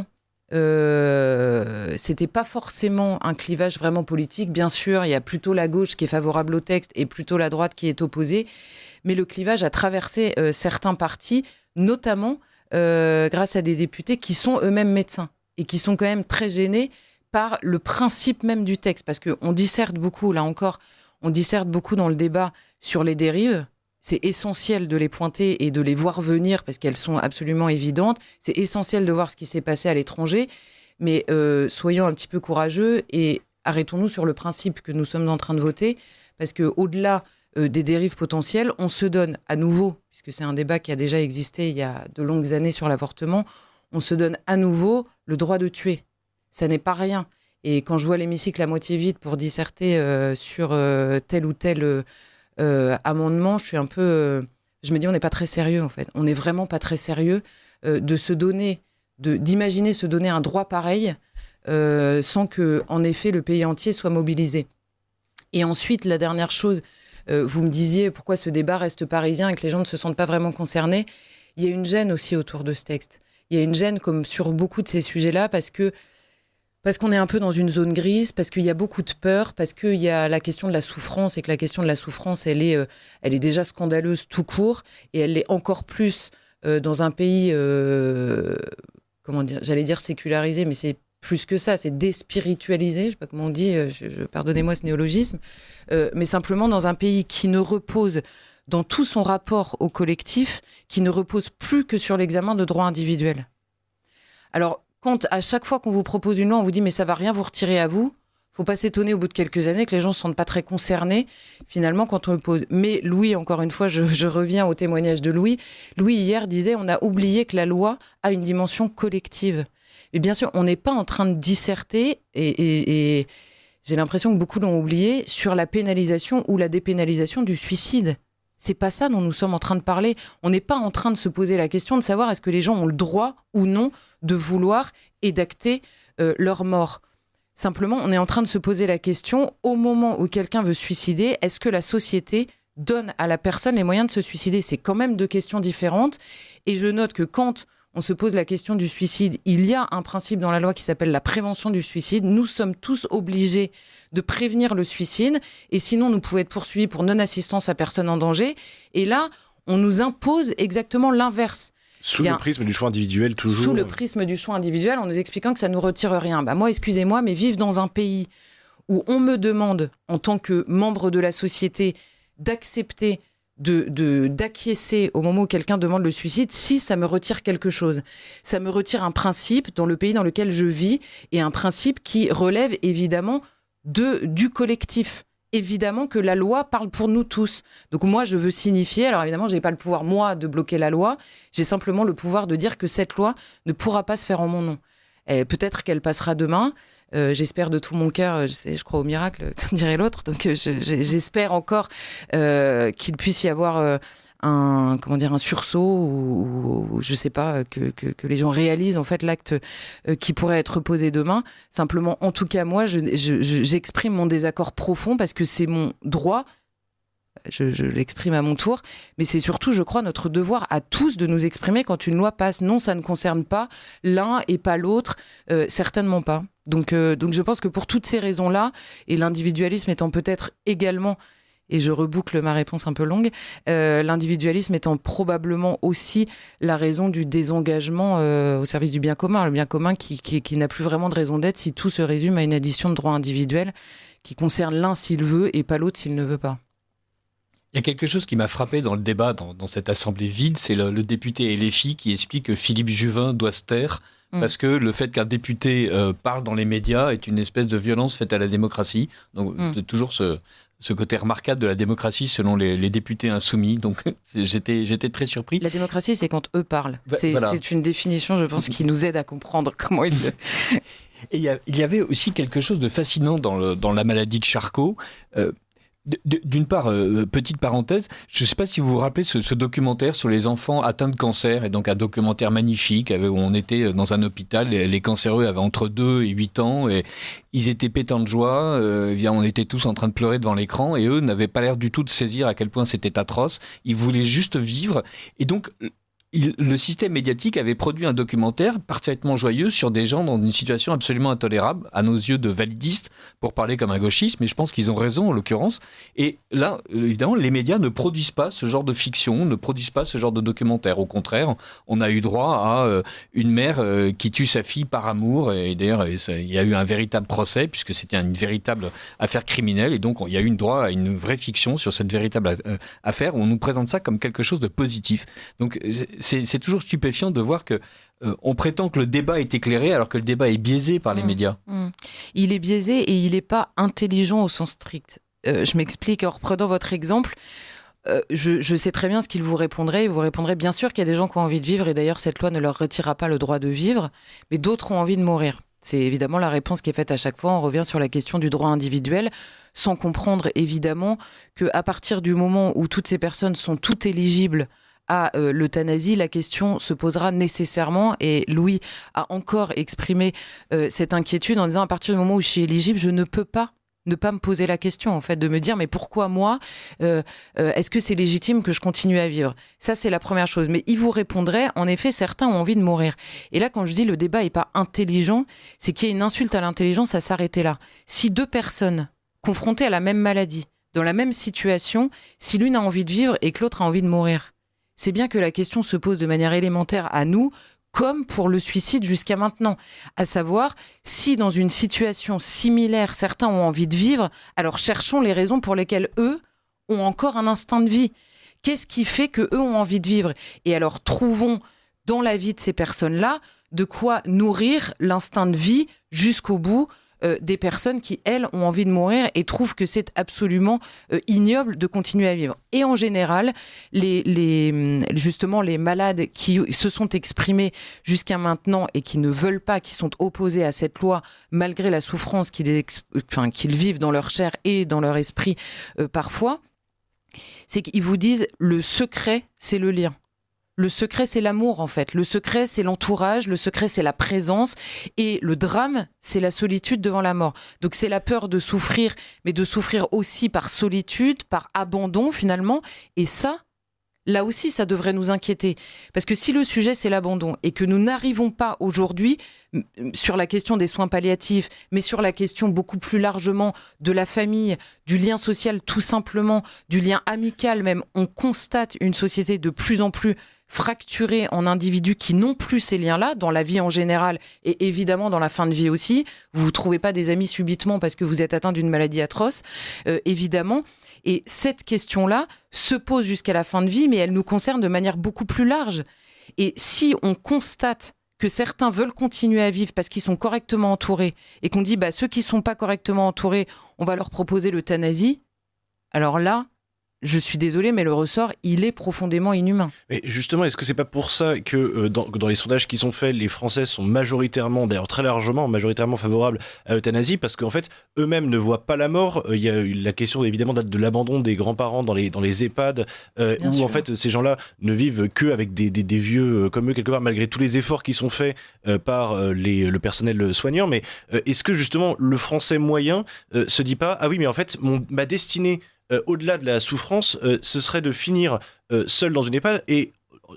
G: c'était pas forcément un clivage vraiment politique. Bien sûr, il y a plutôt la gauche qui est favorable au texte et plutôt la droite qui est opposée. Mais le clivage a traversé certains partis, notamment grâce à des députés qui sont eux-mêmes médecins et qui sont quand même très gênés par le principe même du texte. Parce qu'on disserte beaucoup, là encore, on disserte beaucoup dans le débat sur les dérives. C'est essentiel de les pointer et de les voir venir parce qu'elles sont absolument évidentes. C'est essentiel de voir ce qui s'est passé à l'étranger. Mais soyons un petit peu courageux et arrêtons-nous sur le principe que nous sommes en train de voter. Parce qu'au-delà des dérives potentielles, on se donne à nouveau, puisque c'est un débat qui a déjà existé il y a de longues années sur l'avortement, on se donne à nouveau le droit de tuer. Ça n'est pas rien. Et quand je vois l'hémicycle à moitié vide pour disserter sur tel ou tel amendement, je me dis on n'est pas très sérieux en fait. On n'est vraiment pas très sérieux d'imaginer se donner un droit pareil sans que, en effet, le pays entier soit mobilisé. Et ensuite, la dernière chose, vous me disiez pourquoi ce débat reste parisien et que les gens ne se sentent pas vraiment concernés. Il y a une gêne aussi autour de ce texte. Il y a une gêne comme sur beaucoup de ces sujets-là parce qu'on est un peu dans une zone grise, parce qu'il y a beaucoup de peur, parce qu'il y a la question de la souffrance et que la question de la souffrance, elle est déjà scandaleuse tout court et elle l'est encore plus dans un pays, comment dire, j'allais dire sécularisé, mais c'est plus que ça, c'est déspiritualisé, je ne sais pas comment on dit, pardonnez-moi ce néologisme, mais simplement dans un pays qui ne repose dans tout son rapport au collectif, qui ne repose plus que sur l'examen de droits individuels. Alors, quand à chaque fois qu'on vous propose une loi, on vous dit mais ça va rien vous retirer à vous, faut pas s'étonner au bout de quelques années que les gens ne se sentent pas très concernés, finalement, quand on le pose. Mais Louis, encore une fois, je reviens au témoignage de Louis. Louis, hier, disait on a oublié que la loi a une dimension collective. Et bien sûr, on n'est pas en train de disserter, et j'ai l'impression que beaucoup l'ont oublié, sur la pénalisation ou la dépénalisation du suicide. C'est pas ça dont nous sommes en train de parler. On n'est pas en train de se poser la question de savoir est-ce que les gens ont le droit ou non de vouloir et d'acter leur mort. Simplement, on est en train de se poser la question, au moment où quelqu'un veut se suicider, est-ce que la société donne à la personne les moyens de se suicider ? C'est quand même deux questions différentes. Et je note que quand on se pose la question du suicide, il y a un principe dans la loi qui s'appelle la prévention du suicide. Nous sommes tous obligés de prévenir le suicide, et sinon nous pouvons être poursuivis pour non-assistance à personne en danger. Et là, on nous impose exactement l'inverse.
D: Sous le prisme du choix individuel, toujours.
G: Sous le prisme du choix individuel, en nous expliquant que ça ne nous retire rien. Bah moi, excusez-moi, mais vivre dans un pays où on me demande, en tant que membre de la société, d'accepter d'acquiescer au moment où quelqu'un demande le suicide, si ça me retire quelque chose. Ça me retire un principe dans le pays dans lequel je vis, et un principe qui relève évidemment du collectif. Évidemment que la loi parle pour nous tous. Donc moi, je veux signifier, alors évidemment, je n'ai pas le pouvoir, moi, de bloquer la loi, j'ai simplement le pouvoir de dire que cette loi ne pourra pas se faire en mon nom. Et peut-être qu'elle passera demain. J'espère de tout mon cœur, je crois au miracle, comme dirait l'autre, donc j'espère encore qu'il puisse y avoir un sursaut ou je sais pas, que les gens réalisent en fait l'acte qui pourrait être posé demain. Simplement, en tout cas, moi, j'exprime mon désaccord profond parce que c'est mon droit. Je l'exprime à mon tour, mais c'est surtout, je crois, notre devoir à tous de nous exprimer quand une loi passe. Non, ça ne concerne pas l'un et pas l'autre, certainement pas. Donc je pense que pour toutes ces raisons-là, et l'individualisme étant peut-être également, et je reboucle ma réponse un peu longue, l'individualisme étant probablement aussi la raison du désengagement au service du bien commun. Le bien commun qui n'a plus vraiment de raison d'être si tout se résume à une addition de droits individuels qui concerne l'un s'il veut et pas l'autre s'il ne veut pas.
C: Il y a quelque chose qui m'a frappé dans le débat, dans cette assemblée vide, c'est le député LFI qui explique que Philippe Juvin doit se taire parce que le fait qu'un député parle dans les médias est une espèce de violence faite à la démocratie. Donc toujours ce côté remarquable de la démocratie selon les députés insoumis. Donc j'étais très surpris.
G: La démocratie, c'est quand eux parlent. C'est une définition, je pense, qui nous aide à comprendre comment ils le...
C: Et il y avait aussi quelque chose de fascinant dans la maladie de Charcot. D'une part, petite parenthèse, je ne sais pas si vous vous rappelez ce documentaire sur les enfants atteints de cancer, et donc un documentaire magnifique où on était dans un hôpital, les cancéreux avaient entre 2 et 8 ans, et ils étaient pétants de joie, on était tous en train de pleurer devant l'écran, et eux n'avaient pas l'air du tout de saisir à quel point c'était atroce, ils voulaient juste vivre, et donc... Le système médiatique avait produit un documentaire parfaitement joyeux sur des gens dans une situation absolument intolérable, à nos yeux de validistes, pour parler comme un gauchiste, mais je pense qu'ils ont raison en l'occurrence. Et là, évidemment, les médias ne produisent pas ce genre de fiction, ne produisent pas ce genre de documentaire. Au contraire, on a eu droit à une mère qui tue sa fille par amour, et d'ailleurs, il y a eu un véritable procès, puisque c'était une véritable affaire criminelle, et donc il y a eu droit à une vraie fiction sur cette véritable affaire, où on nous présente ça comme quelque chose de positif. Donc, c'est toujours stupéfiant de voir que on prétend que le débat est éclairé alors que le débat est biaisé par les médias.
G: Il est biaisé et il n'est pas intelligent au sens strict. Je m'explique en reprenant votre exemple. Je sais très bien ce qu'il vous répondrait. Il vous répondrait bien sûr qu'il y a des gens qui ont envie de vivre, et d'ailleurs cette loi ne leur retirera pas le droit de vivre, mais d'autres ont envie de mourir. C'est évidemment la réponse qui est faite à chaque fois. On revient sur la question du droit individuel, sans comprendre évidemment qu'à partir du moment où toutes ces personnes sont toutes éligibles à l'euthanasie, la question se posera nécessairement, et Louis a encore exprimé cette inquiétude en disant à partir du moment où je suis éligible, je ne peux pas ne pas me poser la question, en fait, de me dire mais pourquoi moi est-ce que c'est légitime que je continue à vivre? Ça, c'est la première chose. Mais il vous répondrait, en effet, certains ont envie de mourir. Et là, quand je dis le débat est pas intelligent, c'est qu'il y a une insulte à l'intelligence à s'arrêter là. Si deux personnes confrontées à la même maladie, dans la même situation, si l'une a envie de vivre et que l'autre a envie de mourir, c'est bien que la question se pose de manière élémentaire à nous, comme pour le suicide jusqu'à maintenant. À savoir, si dans une situation similaire, certains ont envie de vivre, alors cherchons les raisons pour lesquelles eux ont encore un instinct de vie. Qu'est-ce qui fait qu'eux ont envie de vivre? Et alors, trouvons dans la vie de ces personnes-là de quoi nourrir l'instinct de vie jusqu'au bout des personnes qui, elles, ont envie de mourir et trouvent que c'est absolument ignoble de continuer à vivre. Et en général, justement, les malades qui se sont exprimés jusqu'à maintenant et qui ne veulent pas, qui sont opposés à cette loi, malgré la souffrance qu'ils vivent dans leur chair et dans leur esprit parfois, c'est qu'ils vous disent le secret, c'est le lien. Le secret, c'est l'amour, en fait. Le secret, c'est l'entourage. Le secret, c'est la présence. Et le drame, c'est la solitude devant la mort. Donc, c'est la peur de souffrir, mais de souffrir aussi par solitude, par abandon, finalement. Et ça, là aussi, ça devrait nous inquiéter. Parce que si le sujet, c'est l'abandon, et que nous n'arrivons pas aujourd'hui, sur la question des soins palliatifs, mais sur la question beaucoup plus largement de la famille, du lien social, tout simplement, du lien amical même, on constate une société de plus en plus fracturés en individus qui n'ont plus ces liens-là, dans la vie en général et évidemment dans la fin de vie aussi. Vous ne trouvez pas des amis subitement parce que vous êtes atteint d'une maladie atroce, évidemment. Et cette question-là se pose jusqu'à la fin de vie, mais elle nous concerne de manière beaucoup plus large. Et si on constate que certains veulent continuer à vivre parce qu'ils sont correctement entourés et qu'on dit ceux qui ne sont pas correctement entourés, on va leur proposer l'euthanasie, alors là, je suis désolée, mais le ressort, il est profondément inhumain.
D: Mais justement, est-ce que c'est pas pour ça que dans les sondages qui sont faits, les Français sont majoritairement, d'ailleurs très largement, majoritairement favorables à l'euthanasie, parce qu'en fait, eux-mêmes ne voient pas la mort. Il y a la question évidemment de l'abandon des grands-parents dans les EHPAD, où en fait ces gens-là ne vivent que avec des vieux comme eux quelque part, malgré tous les efforts qui sont faits par le personnel soignant. Mais est-ce que justement le Français moyen se dit pas ah oui mais en fait ma destinée au-delà de la souffrance, ce serait de finir seul dans une EHPAD et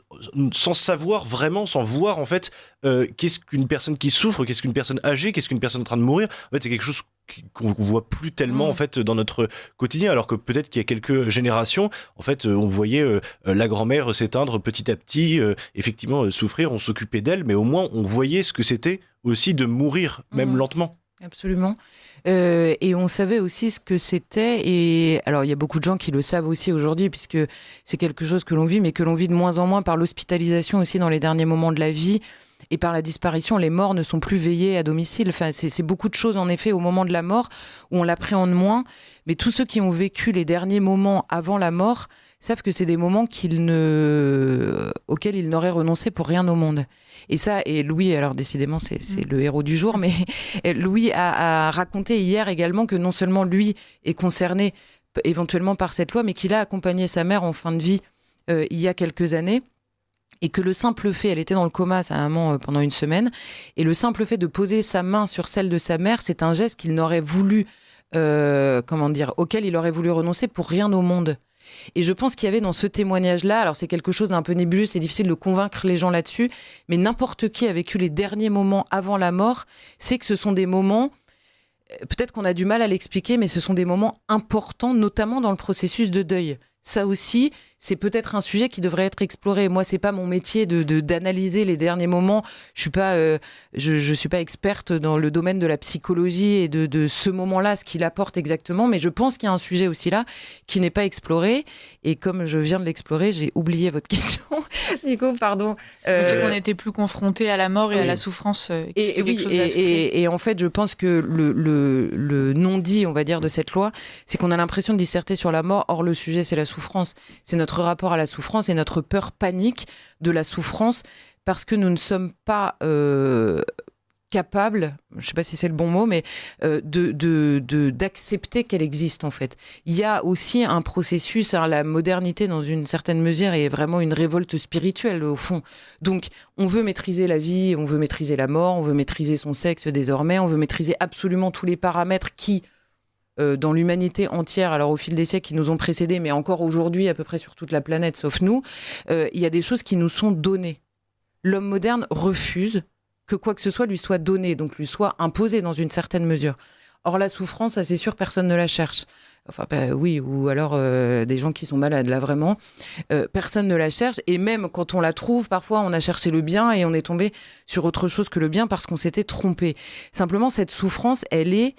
D: sans savoir vraiment, sans voir en fait qu'est-ce qu'une personne qui souffre, qu'est-ce qu'une personne âgée, qu'est-ce qu'une personne en train de mourir. En fait, c'est quelque chose qu'on voit plus tellement en fait dans notre quotidien, alors que peut-être qu'il y a quelques générations, en fait, on voyait la grand-mère s'éteindre petit à petit, effectivement souffrir, on s'occupait d'elle, mais au moins on voyait ce que c'était aussi de mourir, même lentement.
G: Absolument. Et on savait aussi ce que c'était. Et alors, il y a beaucoup de gens qui le savent aussi aujourd'hui, puisque c'est quelque chose que l'on vit, mais que l'on vit de moins en moins par l'hospitalisation aussi dans les derniers moments de la vie et par la disparition. Les morts ne sont plus veillés à domicile. Enfin, c'est beaucoup de choses, en effet, au moment de la mort, où on l'appréhende moins. Mais tous ceux qui ont vécu les derniers moments avant la mort savent que c'est des moments auxquels ils n'auraient renoncé pour rien au monde. Et ça, et Louis, alors décidément, c'est le héros du jour, mais Louis a raconté hier également que non seulement lui est concerné éventuellement par cette loi, mais qu'il a accompagné sa mère en fin de vie il y a quelques années. Et que le simple fait, elle était dans le coma, sa maman, pendant une semaine, et le simple fait de poser sa main sur celle de sa mère, c'est un geste qu'il n'aurait voulu, auquel il aurait voulu renoncer pour rien au monde. Et je pense qu'il y avait dans ce témoignage-là, alors c'est quelque chose d'un peu nébuleux, c'est difficile de convaincre les gens là-dessus, mais n'importe qui a vécu les derniers moments avant la mort, sait que ce sont des moments, peut-être qu'on a du mal à l'expliquer, mais ce sont des moments importants, notamment dans le processus de deuil. Ça aussi, c'est peut-être un sujet qui devrait être exploré. Moi, c'est pas mon métier d'analyser les derniers moments. Je suis pas experte dans le domaine de la psychologie et de ce moment-là, ce qu'il apporte exactement. Mais je pense qu'il y a un sujet aussi là qui n'est pas exploré. Et comme je viens de l'explorer, j'ai oublié votre question. Nico, pardon.
F: Le fait qu'on n'était plus confronté à la mort et à la souffrance.
G: Et en fait, je pense que le non-dit, on va dire, de cette loi, c'est qu'on a l'impression de disserter sur la mort. Or, le sujet, c'est la souffrance. C'est notre rapport à la souffrance et notre peur panique de la souffrance parce que nous ne sommes pas capables, je ne sais pas si c'est le bon mot, mais d'accepter qu'elle existe en fait. Il y a aussi un processus, la modernité dans une certaine mesure est vraiment une révolte spirituelle au fond. Donc on veut maîtriser la vie, on veut maîtriser la mort, on veut maîtriser son sexe désormais, on veut maîtriser absolument tous les paramètres qui dans l'humanité entière, alors au fil des siècles qui nous ont précédés, mais encore aujourd'hui à peu près sur toute la planète, sauf nous, il y a des choses qui nous sont données. L'homme moderne refuse que quoi que ce soit lui soit donné, donc lui soit imposé dans une certaine mesure. Or la souffrance, ça c'est sûr, personne ne la cherche. Enfin oui, ou alors des gens qui sont malades, là vraiment. Personne ne la cherche, et même quand on la trouve, parfois on a cherché le bien et on est tombé sur autre chose que le bien parce qu'on s'était trompé. Simplement, cette souffrance, elle est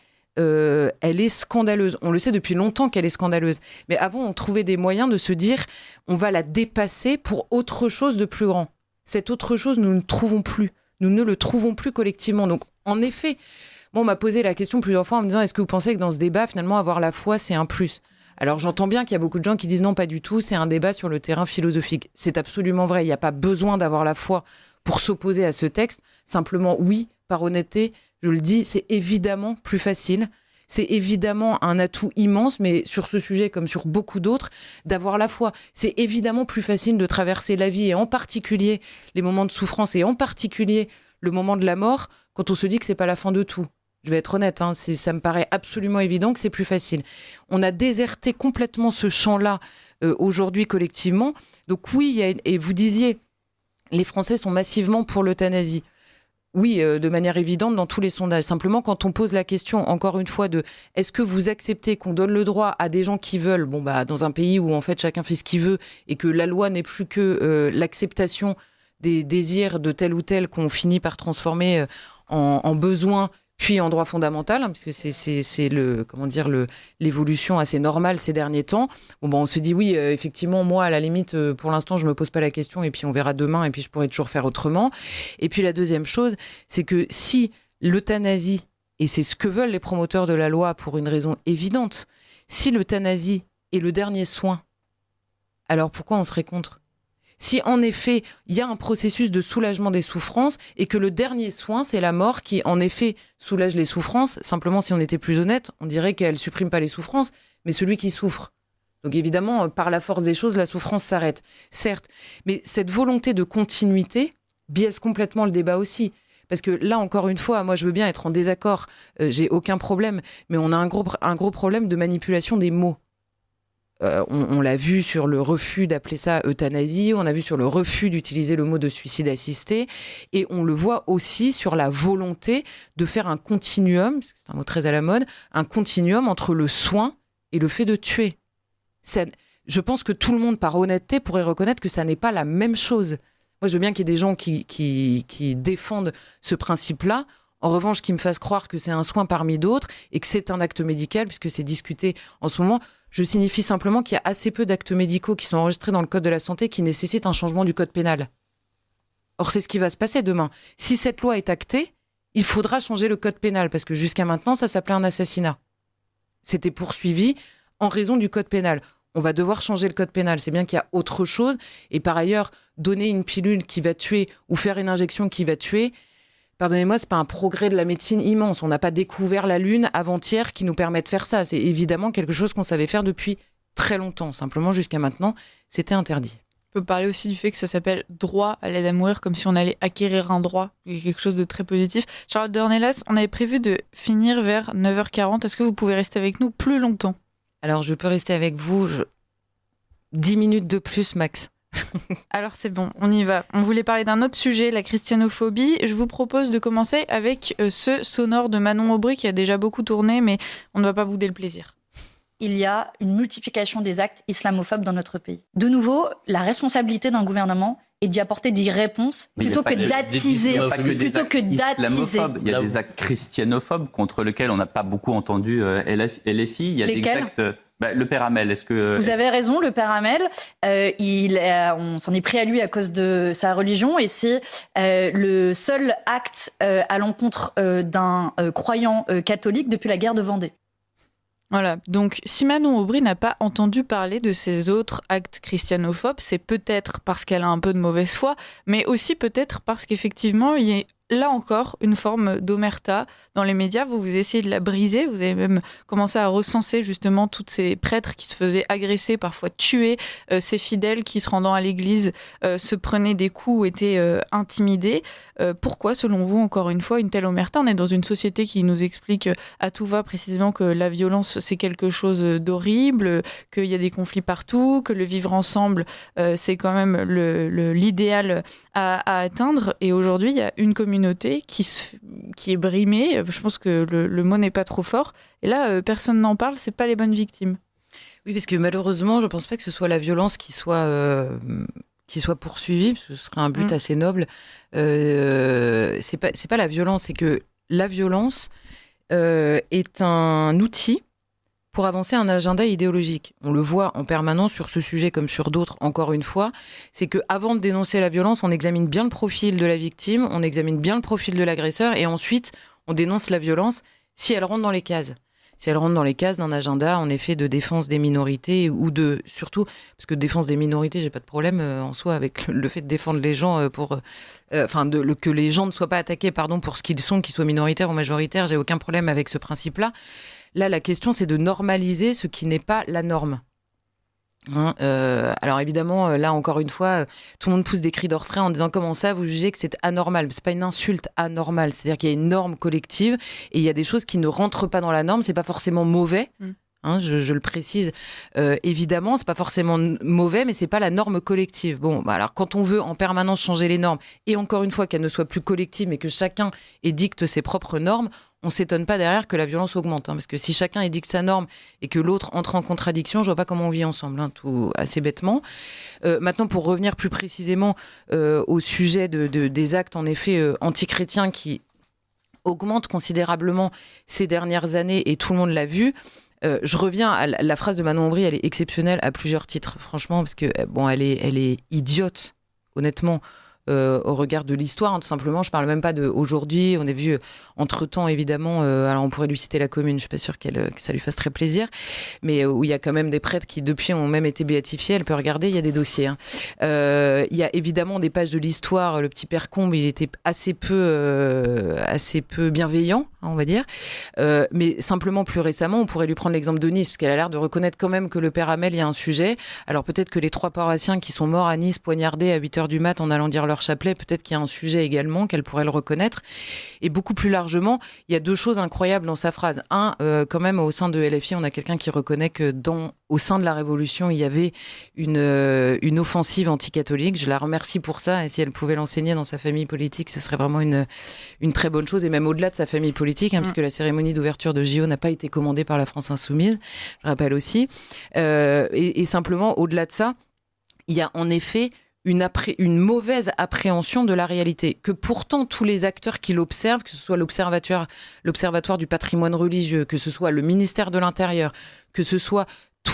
G: scandaleuse. On le sait depuis longtemps qu'elle est scandaleuse. Mais avant, on trouvait des moyens de se dire on va la dépasser pour autre chose de plus grand. Cette autre chose, nous ne le trouvons plus. Nous ne le trouvons plus collectivement. Donc, en effet, on m'a posé la question plusieurs fois en me disant est-ce que vous pensez que dans ce débat, finalement, avoir la foi, c'est un plus ? Alors, j'entends bien qu'il y a beaucoup de gens qui disent non, pas du tout, c'est un débat sur le terrain philosophique. C'est absolument vrai. Il n'y a pas besoin d'avoir la foi pour s'opposer à ce texte. Simplement, oui, par honnêteté, je le dis, c'est évidemment plus facile. C'est évidemment un atout immense, mais sur ce sujet, comme sur beaucoup d'autres, d'avoir la foi. C'est évidemment plus facile de traverser la vie, et en particulier les moments de souffrance, et en particulier le moment de la mort, quand on se dit que c'est pas la fin de tout. Je vais être honnête, ça me paraît absolument évident que c'est plus facile. On a déserté complètement ce champ-là aujourd'hui collectivement. Donc oui, et vous disiez, les Français sont massivement pour l'euthanasie. Oui, de manière évidente dans tous les sondages. Simplement, quand on pose la question, encore une fois, de est-ce que vous acceptez qu'on donne le droit à des gens qui veulent, dans un pays où en fait chacun fait ce qu'il veut et que la loi n'est plus que l'acceptation des désirs de tel ou tel qu'on finit par transformer en besoin, puis en droit fondamental, puisque c'est l'évolution assez normale ces derniers temps. On se dit oui, effectivement, moi, à la limite, pour l'instant, je me pose pas la question, et puis on verra demain, et puis je pourrai toujours faire autrement. Et puis la deuxième chose, c'est que si l'euthanasie, et c'est ce que veulent les promoteurs de la loi pour une raison évidente, si l'euthanasie est le dernier soin, alors pourquoi on serait contre ? Si en effet, il y a un processus de soulagement des souffrances et que le dernier soin, c'est la mort qui en effet soulage les souffrances, simplement si on était plus honnête, on dirait qu'elle ne supprime pas les souffrances, mais celui qui souffre. Donc évidemment, par la force des choses, la souffrance s'arrête. Certes, mais cette volonté de continuité biaise complètement le débat aussi. Parce que là, encore une fois, moi je veux bien être en désaccord, j'ai aucun problème, mais on a un gros problème de manipulation des mots. On l'a vu sur le refus d'appeler ça euthanasie, on a vu sur le refus d'utiliser le mot de suicide assisté, et on le voit aussi sur la volonté de faire un continuum, c'est un mot très à la mode, un continuum entre le soin et le fait de tuer. Je pense que tout le monde, par honnêteté, pourrait reconnaître que ça n'est pas la même chose. Moi, je veux bien qu'il y ait des gens qui défendent ce principe-là. En revanche, qui me fassent croire que c'est un soin parmi d'autres et que c'est un acte médical, puisque c'est discuté en ce moment. Je signifie simplement qu'il y a assez peu d'actes médicaux qui sont enregistrés dans le Code de la santé qui nécessitent un changement du Code pénal. Or, c'est ce qui va se passer demain. Si cette loi est actée, il faudra changer le Code pénal, parce que jusqu'à maintenant, ça s'appelait un assassinat. C'était poursuivi en raison du Code pénal. On va devoir changer le Code pénal. C'est bien qu'il y a autre chose. Et par ailleurs, donner une pilule qui va tuer ou faire une injection qui va tuer, pardonnez-moi, c'est pas un progrès de la médecine immense. On n'a pas découvert la Lune avant-hier qui nous permet de faire ça. C'est évidemment quelque chose qu'on savait faire depuis très longtemps. Simplement, jusqu'à maintenant, c'était interdit.
F: On peut parler aussi du fait que ça s'appelle droit à l'aide à mourir, comme si on allait acquérir un droit. Il y a quelque chose de très positif. Charlotte Dornelas, on avait prévu de finir vers 9h40. Est-ce que vous pouvez rester avec nous plus longtemps ?
G: Alors, je peux rester avec vous 10 minutes de plus, max.
F: Alors c'est bon, on y va. On voulait parler d'un autre sujet, la christianophobie. Je vous propose de commencer avec ce sonore de Manon Aubry qui a déjà beaucoup tourné, mais on ne va pas bouder le plaisir.
I: Il y a une multiplication des actes islamophobes dans notre pays. De nouveau, la responsabilité d'un gouvernement est d'y apporter des réponses plutôt que d'attiser.
J: Il y a des actes christianophobes contre lesquels on n'a pas beaucoup entendu LFI. Il y a des actes... le père Hamel, est-ce que...
I: Vous avez raison, le père Hamel, on s'en est pris à lui à cause de sa religion, et c'est le seul acte à l'encontre d'un croyant catholique depuis la guerre de Vendée.
F: Voilà, donc si Manon Aubry n'a pas entendu parler de ces autres actes christianophobes, c'est peut-être parce qu'elle a un peu de mauvaise foi, mais aussi peut-être parce qu'effectivement, il y a là encore, une forme d'omerta dans les médias. Vous essayez de la briser. Vous avez même commencé à recenser justement tous ces prêtres qui se faisaient agresser, parfois tuer, ces fidèles qui, se rendant à l'église, se prenaient des coups ou étaient intimidés. Pourquoi, selon vous, encore une fois, une telle omerta ? On est dans une société qui nous explique à tout va précisément que la violence, c'est quelque chose d'horrible, qu'il y a des conflits partout, que le vivre ensemble, c'est quand même l'idéal à atteindre. Et aujourd'hui, il y a une communauté qui est brimée. Je pense que le mot n'est pas trop fort. Et là, personne n'en parle, c'est pas les bonnes victimes.
G: Oui, parce que malheureusement, je pense pas que ce soit la violence qui soit poursuivie, parce que ce serait un but assez noble. C'est pas la violence, c'est que la violence est un outil pour avancer un agenda idéologique. On le voit en permanence sur ce sujet comme sur d'autres, encore une fois, c'est qu'avant de dénoncer la violence, on examine bien le profil de la victime, on examine bien le profil de l'agresseur, et ensuite, on dénonce la violence si elle rentre dans les cases. Si elle rentre dans les cases d'un agenda, en effet, de défense des minorités, ou surtout, parce que défense des minorités, j'ai pas de problème en soi avec le fait de défendre les gens que les gens ne soient pas attaqués, pour ce qu'ils sont, qu'ils soient minoritaires ou majoritaires, j'ai aucun problème avec ce principe-là. Là, la question, c'est de normaliser ce qui n'est pas la norme. Alors évidemment, là encore une fois, tout le monde pousse des cris d'orfraie en disant comment ça, vous jugez que c'est anormal. C'est pas une insulte anormale, c'est-à-dire qu'il y a une norme collective et il y a des choses qui ne rentrent pas dans la norme. C'est pas forcément mauvais. Je le précise, évidemment, c'est pas forcément mauvais, mais c'est pas la norme collective. Bon, alors quand on veut en permanence changer les normes, et encore une fois qu'elles ne soient plus collectives, mais que chacun édicte ses propres normes, on s'étonne pas derrière que la violence augmente. Parce que si chacun édicte sa norme et que l'autre entre en contradiction, je vois pas comment on vit ensemble, tout assez bêtement. Maintenant, pour revenir plus précisément au sujet des actes, en effet, antichrétiens qui augmentent considérablement ces dernières années, et tout le monde l'a vu. Je reviens à la phrase de Manon Aubry, elle est exceptionnelle à plusieurs titres, franchement, parce que elle est idiote, honnêtement, au regard de l'histoire. Tout simplement, je parle même pas d'aujourd'hui. On a vu entre-temps, évidemment, alors on pourrait lui citer La Commune, je suis pas sûre que ça lui fasse très plaisir, mais où il y a quand même des prêtres qui, depuis, ont même été béatifiés. Elle peut regarder, il y a des dossiers. Il y a évidemment des pages de l'histoire. Le petit père Combe, il était assez peu bienveillant, on va dire. Mais simplement, plus récemment, on pourrait lui prendre l'exemple de Nice, parce qu'elle a l'air de reconnaître quand même que le père Hamel, il y a un sujet. Alors peut-être que les 3 paroissiens qui sont morts à Nice, poignardés à 8h du mat en allant dire leur chapelet, peut-être qu'il y a un sujet également, qu'elle pourrait le reconnaître. Et beaucoup plus largement, il y a 2 choses incroyables dans sa phrase. Quand même, au sein de LFI, on a quelqu'un qui reconnaît que au sein de la Révolution, il y avait une offensive anticatholique. Je la remercie pour ça, et si elle pouvait l'enseigner dans sa famille politique, ce serait vraiment une très bonne chose, et même au-delà de sa famille politique, parce que la cérémonie d'ouverture de JO n'a pas été commandée par la France Insoumise, je rappelle aussi. Et simplement, au-delà de ça, il y a en effet une mauvaise appréhension de la réalité, que pourtant tous les acteurs qui l'observent, que ce soit l'observatoire du patrimoine religieux, que ce soit le ministère de l'Intérieur, que ce soit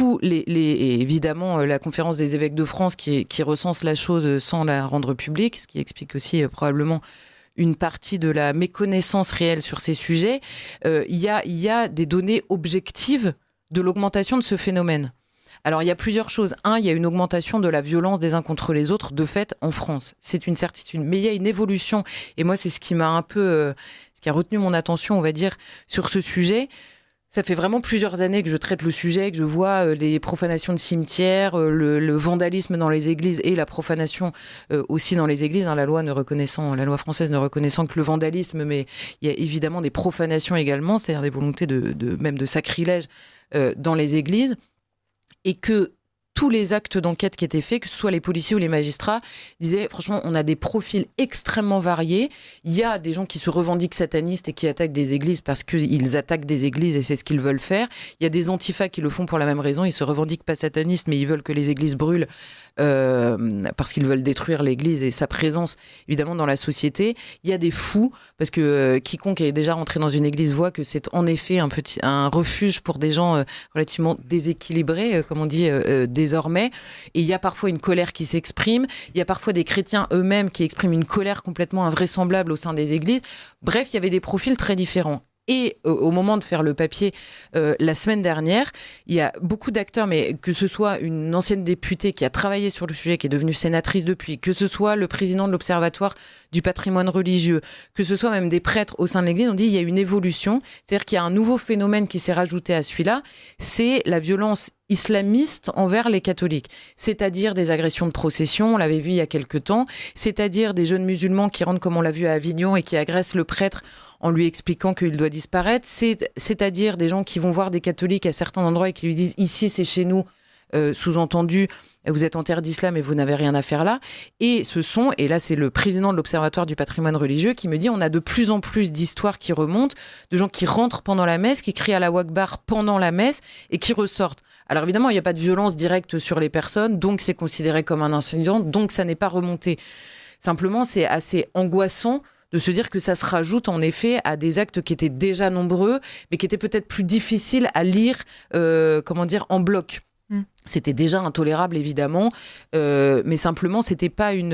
G: et évidemment la conférence des évêques de France qui recense la chose sans la rendre publique, ce qui explique aussi probablement une partie de la méconnaissance réelle sur ces sujets, il y a des données objectives de l'augmentation de ce phénomène. Alors, il y a plusieurs choses. Il y a une augmentation de la violence des uns contre les autres, de fait, en France. C'est une certitude. Mais il y a une évolution. Et moi, c'est ce qui m'a ce qui a retenu mon attention, on va dire, sur ce sujet. Ça fait vraiment plusieurs années que je traite le sujet, que je vois les profanations de cimetières, le vandalisme dans les églises et la profanation aussi dans les églises. La loi française ne reconnaissant que le vandalisme, mais il y a évidemment des profanations également, c'est-à-dire des volontés même de sacrilège dans les églises. Et que tous les actes d'enquête qui étaient faits, que ce soit les policiers ou les magistrats, disaient franchement, on a des profils extrêmement variés. Il y a des gens qui se revendiquent satanistes et qui attaquent des églises parce qu'ils attaquent des églises et c'est ce qu'ils veulent faire. Il y a des antifas qui le font pour la même raison. Ils se revendiquent pas satanistes, mais ils veulent que les églises brûlent parce qu'ils veulent détruire l'église et sa présence, évidemment, dans la société. Il y a des fous, parce que quiconque est déjà rentré dans une église voit que c'est en effet un refuge pour des gens relativement déséquilibrés, comme on dit désormais. Et il y a parfois une colère qui s'exprime. Il y a parfois des chrétiens eux-mêmes qui expriment une colère complètement invraisemblable au sein des églises. Bref, il y avait des profils très différents. Et au moment de faire le papier la semaine dernière, il y a beaucoup d'acteurs, mais que ce soit une ancienne députée qui a travaillé sur le sujet, qui est devenue sénatrice depuis, que ce soit le président de l'Observatoire du patrimoine religieux, que ce soit même des prêtres au sein de l'Église, on dit qu'il y a une évolution. C'est-à-dire qu'il y a un nouveau phénomène qui s'est rajouté à celui-là, c'est la violence islamiste envers les catholiques. C'est-à-dire des agressions de procession, on l'avait vu il y a quelque temps, c'est-à-dire des jeunes musulmans qui rentrent, comme on l'a vu à Avignon, et qui agressent le prêtre en lui expliquant qu'il doit disparaître, c'est-à-dire des gens qui vont voir des catholiques à certains endroits et qui lui disent « ici c'est chez nous », sous-entendu « vous êtes en terre d'islam et vous n'avez rien à faire là ». Et et là c'est le président de l'Observatoire du patrimoine religieux qui me dit on a de plus en plus d'histoires qui remontent, de gens qui rentrent pendant la messe, qui crient Allahu Akbar pendant la messe et qui ressortent. Alors évidemment, il n'y a pas de violence directe sur les personnes, donc c'est considéré comme un incident, donc ça n'est pas remonté. Simplement, c'est assez angoissant de se dire que ça se rajoute en effet à des actes qui étaient déjà nombreux, mais qui étaient peut-être plus difficiles à lire, en bloc. C'était déjà intolérable, évidemment, mais simplement, c'était pas une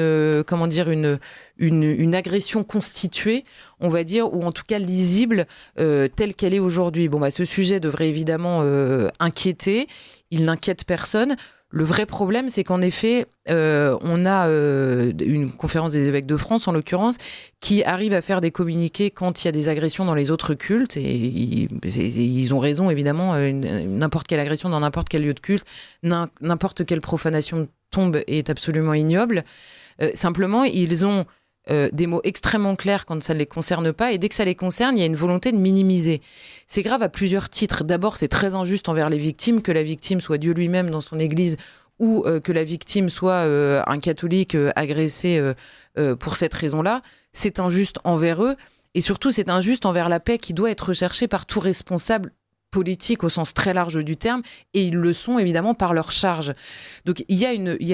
G: agression constituée, on va dire, ou en tout cas lisible, telle qu'elle est aujourd'hui. Ce sujet devrait évidemment inquiéter. Il n'inquiète personne. Le vrai problème, c'est qu'en effet, on a une conférence des évêques de France, en l'occurrence, qui arrive à faire des communiqués quand il y a des agressions dans les autres cultes. Et ils ont raison, évidemment. N'importe quelle agression dans n'importe quel lieu de culte, n'importe quelle profanation de tombe est absolument ignoble. Simplement, ils ont des mots extrêmement clairs quand ça ne les concerne pas, et dès que ça les concerne, il y a une volonté de minimiser. C'est grave à plusieurs titres. D'abord, c'est très injuste envers les victimes, que la victime soit Dieu lui-même dans son église, ou que la victime soit un catholique agressé pour cette raison-là. C'est injuste envers eux, et surtout c'est injuste envers la paix qui doit être recherchée par tout responsable politique au sens très large du terme, et ils le sont évidemment par leur charge. Donc il y a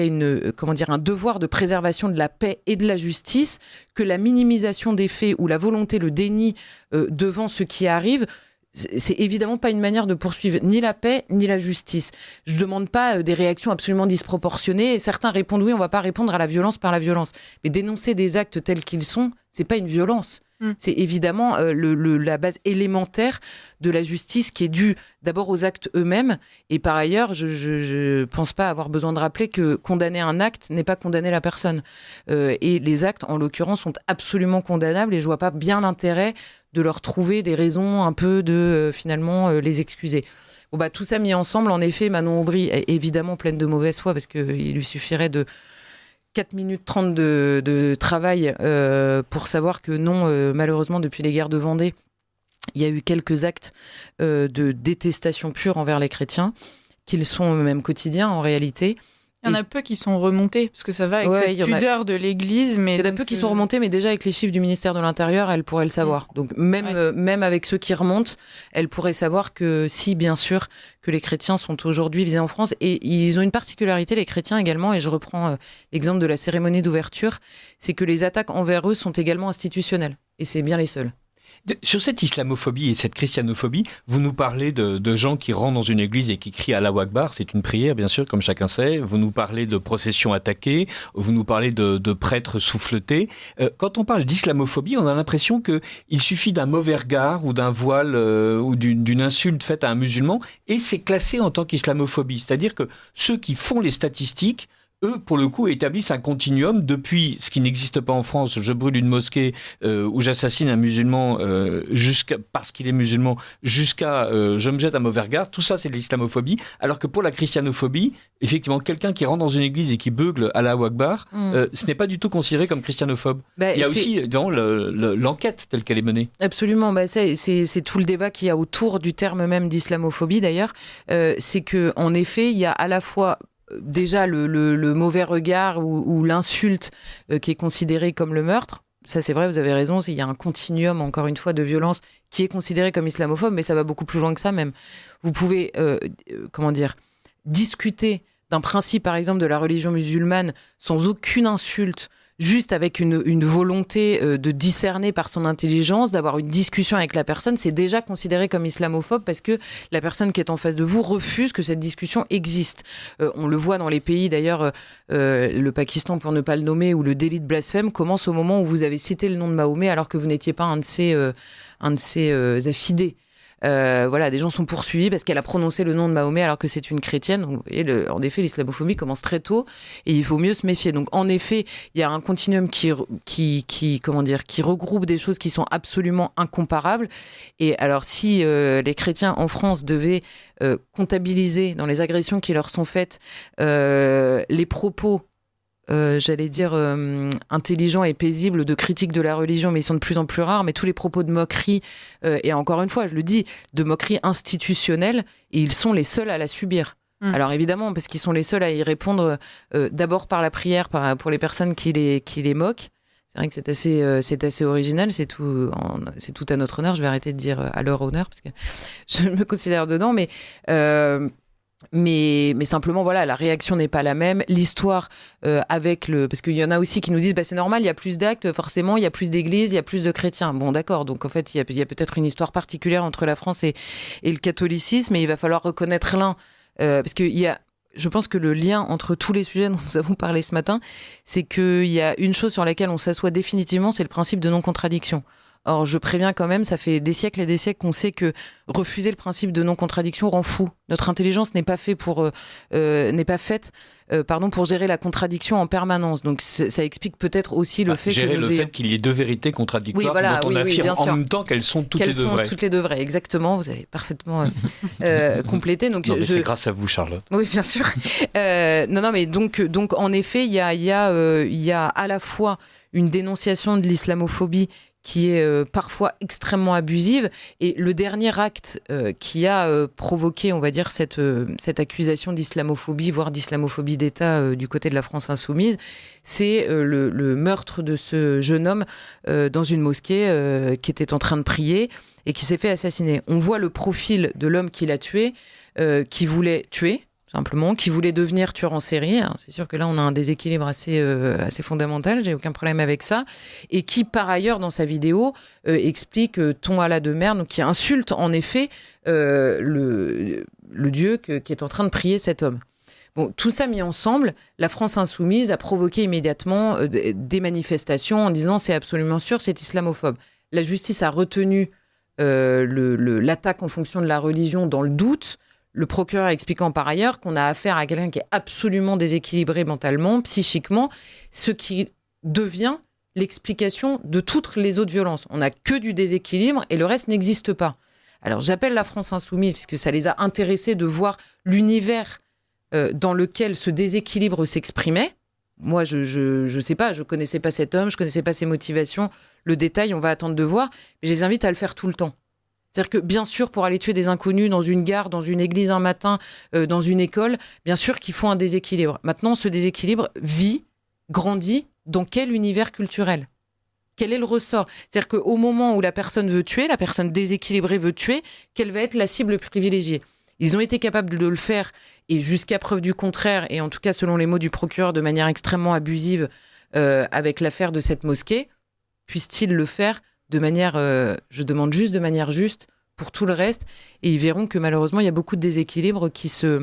G: un devoir de préservation de la paix et de la justice, que la minimisation des faits ou la volonté, le déni devant ce qui arrive, c'est évidemment pas une manière de poursuivre ni la paix ni la justice. Je demande pas des réactions absolument disproportionnées, et certains répondent oui, on va pas répondre à la violence par la violence, mais dénoncer des actes tels qu'ils sont, c'est pas une violence. C'est évidemment la base élémentaire de la justice, qui est due d'abord aux actes eux-mêmes. Et par ailleurs, je pense pas avoir besoin de rappeler que condamner un acte n'est pas condamner la personne. Et les actes, en l'occurrence, sont absolument condamnables, et je vois pas bien l'intérêt de leur trouver des raisons un peu de finalement les excuser. Tout ça mis ensemble, en effet, Manon Aubry est évidemment pleine de mauvaise foi, parce qu'il lui suffirait de 4 minutes 30 de travail pour savoir que non, malheureusement, depuis les guerres de Vendée, il y a eu quelques actes de détestation pure envers les chrétiens, qu'ils sont même quotidiens en réalité.
F: Il y en a peu qui sont remontés, parce que ça va avec cette pudeur de l'Église. Mais
G: il y en a peu qui sont remontés, mais déjà avec les chiffres du ministère de l'Intérieur, elle pourrait le savoir. Donc même avec ceux qui remontent, elle pourrait savoir que si, bien sûr, que les chrétiens sont aujourd'hui visés en France. Et ils ont une particularité, les chrétiens également, et je reprends l'exemple de la cérémonie d'ouverture, c'est que les attaques envers eux sont également institutionnelles. Et c'est bien les seuls.
C: Sur cette islamophobie et cette christianophobie, vous nous parlez de gens qui rentrent dans une église et qui crient Allahu Akbar, c'est une prière bien sûr, comme chacun sait. Vous nous parlez de processions attaquées, vous nous parlez de prêtres souffletés. Quand on parle d'islamophobie, on a l'impression qu'il suffit d'un mauvais regard ou d'un voile ou d'une insulte faite à un musulman et c'est classé en tant qu'islamophobie. C'est-à-dire que ceux qui font les statistiques, eux, pour le coup, établissent un continuum depuis ce qui n'existe pas en France. Je brûle une mosquée où j'assassine un musulman parce qu'il est musulman, jusqu'à je me jette un mauvais regard. Tout ça, c'est de l'islamophobie. Alors que pour la christianophobie, effectivement, quelqu'un qui rentre dans une église et qui beugle Allahu Akbar, ce n'est pas du tout considéré comme christianophobe. Il y a aussi l'enquête telle qu'elle est menée.
G: Absolument. C'est tout le débat qu'il y a autour du terme même d'islamophobie, d'ailleurs. C'est que, en effet, il y a à la fois déjà le mauvais regard ou l'insulte qui est considérée comme le meurtre. Ça, c'est vrai, vous avez raison, il y a un continuum, encore une fois, de violence qui est considéré comme islamophobe, mais ça va beaucoup plus loin que ça même. Vous pouvez, discuter d'un principe, par exemple, de la religion musulmane sans aucune insulte juste avec une volonté de discerner par son intelligence, d'avoir une discussion avec la personne, c'est déjà considéré comme islamophobe parce que la personne qui est en face de vous refuse que cette discussion existe. On le voit dans les pays, d'ailleurs, le Pakistan pour ne pas le nommer, où le délit de blasphème commence au moment où vous avez cité le nom de Mahomet alors que vous n'étiez pas un de ses affidés. Voilà, des gens sont poursuivis parce qu'elle a prononcé le nom de Mahomet alors que c'est une chrétienne. Donc, vous voyez, en effet, l'islamophobie commence très tôt et il faut mieux se méfier. Donc, en effet, il y a un continuum qui regroupe des choses qui sont absolument incomparables. Et alors, si les chrétiens en France devaient comptabiliser dans les agressions qui leur sont faites les propos intelligents et paisibles de critique de la religion, mais ils sont de plus en plus rares, mais tous les propos de moquerie, et encore une fois, je le dis, de moquerie institutionnelle, et ils sont les seuls à la subir. Alors évidemment, parce qu'ils sont les seuls à y répondre d'abord par la prière, pour les personnes qui les moquent. C'est vrai que c'est assez original, c'est tout à notre honneur. Je vais arrêter de dire à leur honneur, parce que je me considère dedans, mais simplement, voilà, la réaction n'est pas la même. L'histoire parce qu'il y en a aussi qui nous disent, c'est normal, il y a plus d'actes, forcément, il y a plus d'églises, il y a plus de chrétiens. Bon, d'accord, donc en fait, il y a peut-être une histoire particulière entre la France et le catholicisme, et il va falloir reconnaître l'un. Parce je pense que le lien entre tous les sujets dont nous avons parlé ce matin, c'est qu'il y a une chose sur laquelle on s'assoit définitivement, c'est le principe de non-contradiction. Or, je préviens quand même, ça fait des siècles et des siècles qu'on sait que refuser le principe de non-contradiction rend fou. Notre intelligence n'est pas faite pour gérer la contradiction en permanence. Donc, ça explique peut-être aussi le fait
K: fait qu'il y ait deux vérités contradictoires dont on affirme en même temps qu'elles sont toutes les deux vraies.
G: Qu'elles sont toutes les deux vraies, exactement. Vous avez parfaitement complété. Donc,
K: c'est grâce à vous, Charlotte.
G: Oui, bien sûr. Non, mais donc en effet, il y a à la fois une dénonciation de l'islamophobie qui est parfois extrêmement abusive. Et le dernier acte qui a provoqué, on va dire, cette accusation d'islamophobie, voire d'islamophobie d'État du côté de la France insoumise, c'est le meurtre de ce jeune homme dans une mosquée qui était en train de prier et qui s'est fait assassiner. On voit le profil de l'homme qui l'a tué, qui voulait tuer, simplement, qui voulait devenir tueur en série. Alors, c'est sûr que là, on a un déséquilibre assez fondamental, j'ai aucun problème avec ça. Et qui, par ailleurs, dans sa vidéo, explique ton Allah de merde, donc qui insulte en effet le Dieu qui est en train de prier cet homme. Bon, tout ça mis ensemble, la France insoumise a provoqué immédiatement des manifestations en disant c'est absolument sûr, c'est islamophobe. La justice a retenu l'attaque en fonction de la religion dans le doute. Le procureur expliquant par ailleurs qu'on a affaire à quelqu'un qui est absolument déséquilibré mentalement, psychiquement, ce qui devient l'explication de toutes les autres violences. On n'a que du déséquilibre et le reste n'existe pas. Alors j'appelle la France insoumise, puisque ça les a intéressés de voir l'univers dans lequel ce déséquilibre s'exprimait. Moi, je sais pas, je connaissais pas cet homme, je connaissais pas ses motivations. Le détail, on va attendre de voir. Mais je les invite à le faire tout le temps. C'est-à-dire que, bien sûr, pour aller tuer des inconnus dans une gare, dans une église un matin, dans une école, bien sûr qu'il faut un déséquilibre. Maintenant, ce déséquilibre grandit dans quel univers culturel ? Quel est le ressort ? C'est-à-dire qu'au moment où la personne veut tuer, la personne déséquilibrée veut tuer, quelle va être la cible privilégiée ? Ils ont été capables de le faire, et jusqu'à preuve du contraire, et en tout cas selon les mots du procureur, de manière extrêmement abusive avec l'affaire de cette mosquée, puissent-ils le faire de manière, je demande juste de manière juste pour tout le reste, et ils verront que malheureusement il y a beaucoup de déséquilibres qui se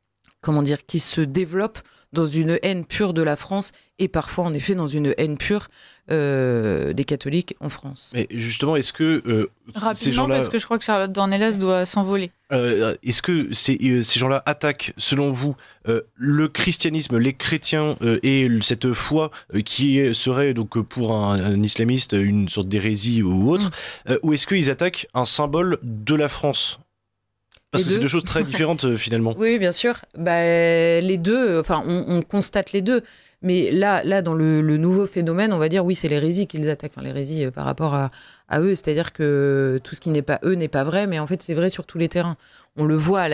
G: développent dans une haine pure de la France et parfois en effet dans une haine pure des catholiques en France.
K: Mais justement, est-ce que
F: rapidement,
K: ces gens-là,
F: parce que je crois que Charlotte Dornelas doit s'envoler.
K: Est-ce que ces gens-là attaquent, selon vous, le christianisme, les chrétiens et cette foi qui serait donc pour un islamiste une sorte d'hérésie ou autre, ou est-ce qu'ils attaquent un symbole de la France ? Parce que c'est deux choses très différentes finalement.
G: Oui, bien sûr. Les deux, enfin, on constate les deux. Mais là, dans le nouveau phénomène, on va dire, oui, c'est l'hérésie qu'ils attaquent. Enfin, l'hérésie par rapport à eux, c'est-à-dire que tout ce qui n'est pas eux n'est pas vrai, mais en fait, c'est vrai sur tous les terrains. On le voit,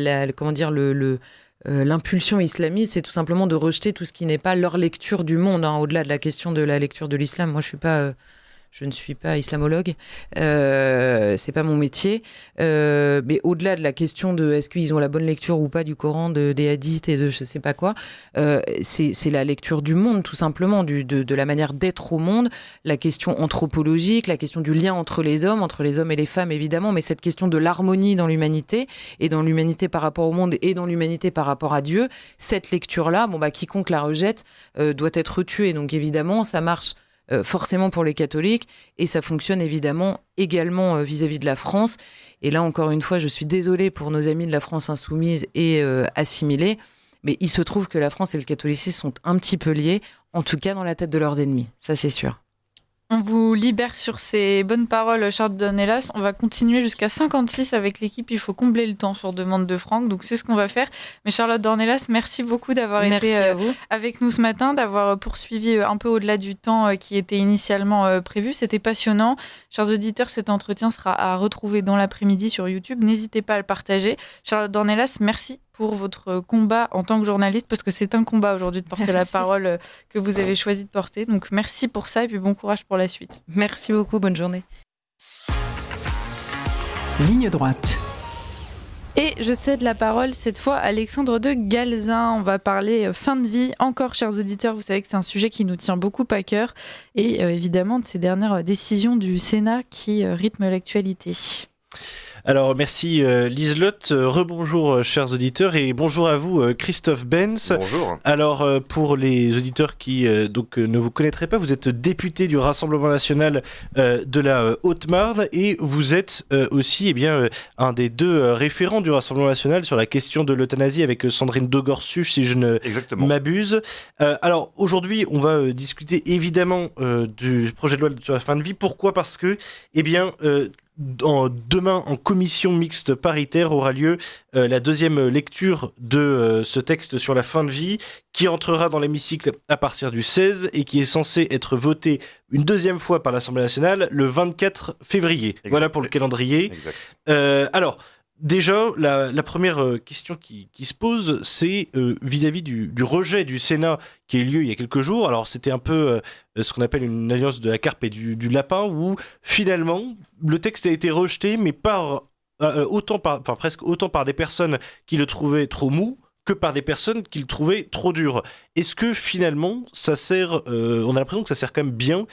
G: l'impulsion islamiste, c'est tout simplement de rejeter tout ce qui n'est pas leur lecture du monde, hein, au-delà de la question de la lecture de l'islam. Moi, je je ne suis pas islamologue, c'est pas mon métier. Mais au-delà de la question de est-ce qu'ils ont la bonne lecture ou pas du Coran, des hadiths et de je sais pas quoi, c'est la lecture du monde tout simplement, de la manière d'être au monde, la question anthropologique, la question du lien entre les hommes et les femmes évidemment, mais cette question de l'harmonie dans l'humanité et dans l'humanité par rapport au monde et dans l'humanité par rapport à Dieu, cette lecture-là, quiconque la rejette doit être tué. Donc évidemment, ça marche forcément pour les catholiques et ça fonctionne évidemment également vis-à-vis de la France. Et là, encore une fois, je suis désolée pour nos amis de la France insoumise et assimilée, mais il se trouve que la France et le catholicisme sont un petit peu liés, en tout cas dans la tête de leurs ennemis, ça c'est sûr.
F: On vous libère sur ces bonnes paroles, Charlotte Dornelas. On va continuer jusqu'à 56 avec l'équipe. Il faut combler le temps sur demande de Franck. Donc, c'est ce qu'on va faire. Mais Charlotte Dornelas, merci beaucoup d'avoir été avec nous ce matin, d'avoir poursuivi un peu au-delà du temps qui était initialement prévu. C'était passionnant. Chers auditeurs, cet entretien sera à retrouver dans l'après-midi sur YouTube. N'hésitez pas à le partager. Charlotte Dornelas, merci pour votre combat en tant que journaliste, parce que c'est un combat aujourd'hui de porter la parole que vous avez choisi de porter. Donc merci pour ça et puis bon courage pour la suite.
G: Merci beaucoup, bonne journée.
B: Ligne droite.
F: Et je cède la parole cette fois à Alexandre de Galzin. On va parler fin de vie. Encore, chers auditeurs, vous savez que c'est un sujet qui nous tient beaucoup à cœur et évidemment de ces dernières décisions du Sénat qui rythment l'actualité.
D: Alors merci Liselotte, rebonjour chers auditeurs et bonjour à vous Christophe Benz.
L: Bonjour.
D: Alors pour les auditeurs qui ne vous connaîtraient pas, vous êtes député du Rassemblement National de la Haute-Marne et vous êtes aussi un des deux référents du Rassemblement National sur la question de l'euthanasie avec Sandrine Degorsuch si je ne m'abuse. Alors aujourd'hui on va discuter évidemment du projet de loi sur la fin de vie. Pourquoi ? Parce que demain, en commission mixte paritaire, aura lieu la deuxième lecture de ce texte sur la fin de vie qui entrera dans l'hémicycle à partir du 16 et qui est censé être voté une deuxième fois par l'Assemblée nationale le 24 février. Exact. Voilà pour le calendrier. Alors, déjà, la première question qui se pose, c'est vis-à-vis du rejet du Sénat qui a eu lieu il y a quelques jours. Alors, c'était un peu ce qu'on appelle une alliance de la carpe et du lapin, où finalement, le texte a été rejeté, mais presque autant par des personnes qui le trouvaient trop mou que par des personnes qui le trouvaient trop dur. Est-ce que finalement, ça sert, on a l'impression que ça sert quand même bien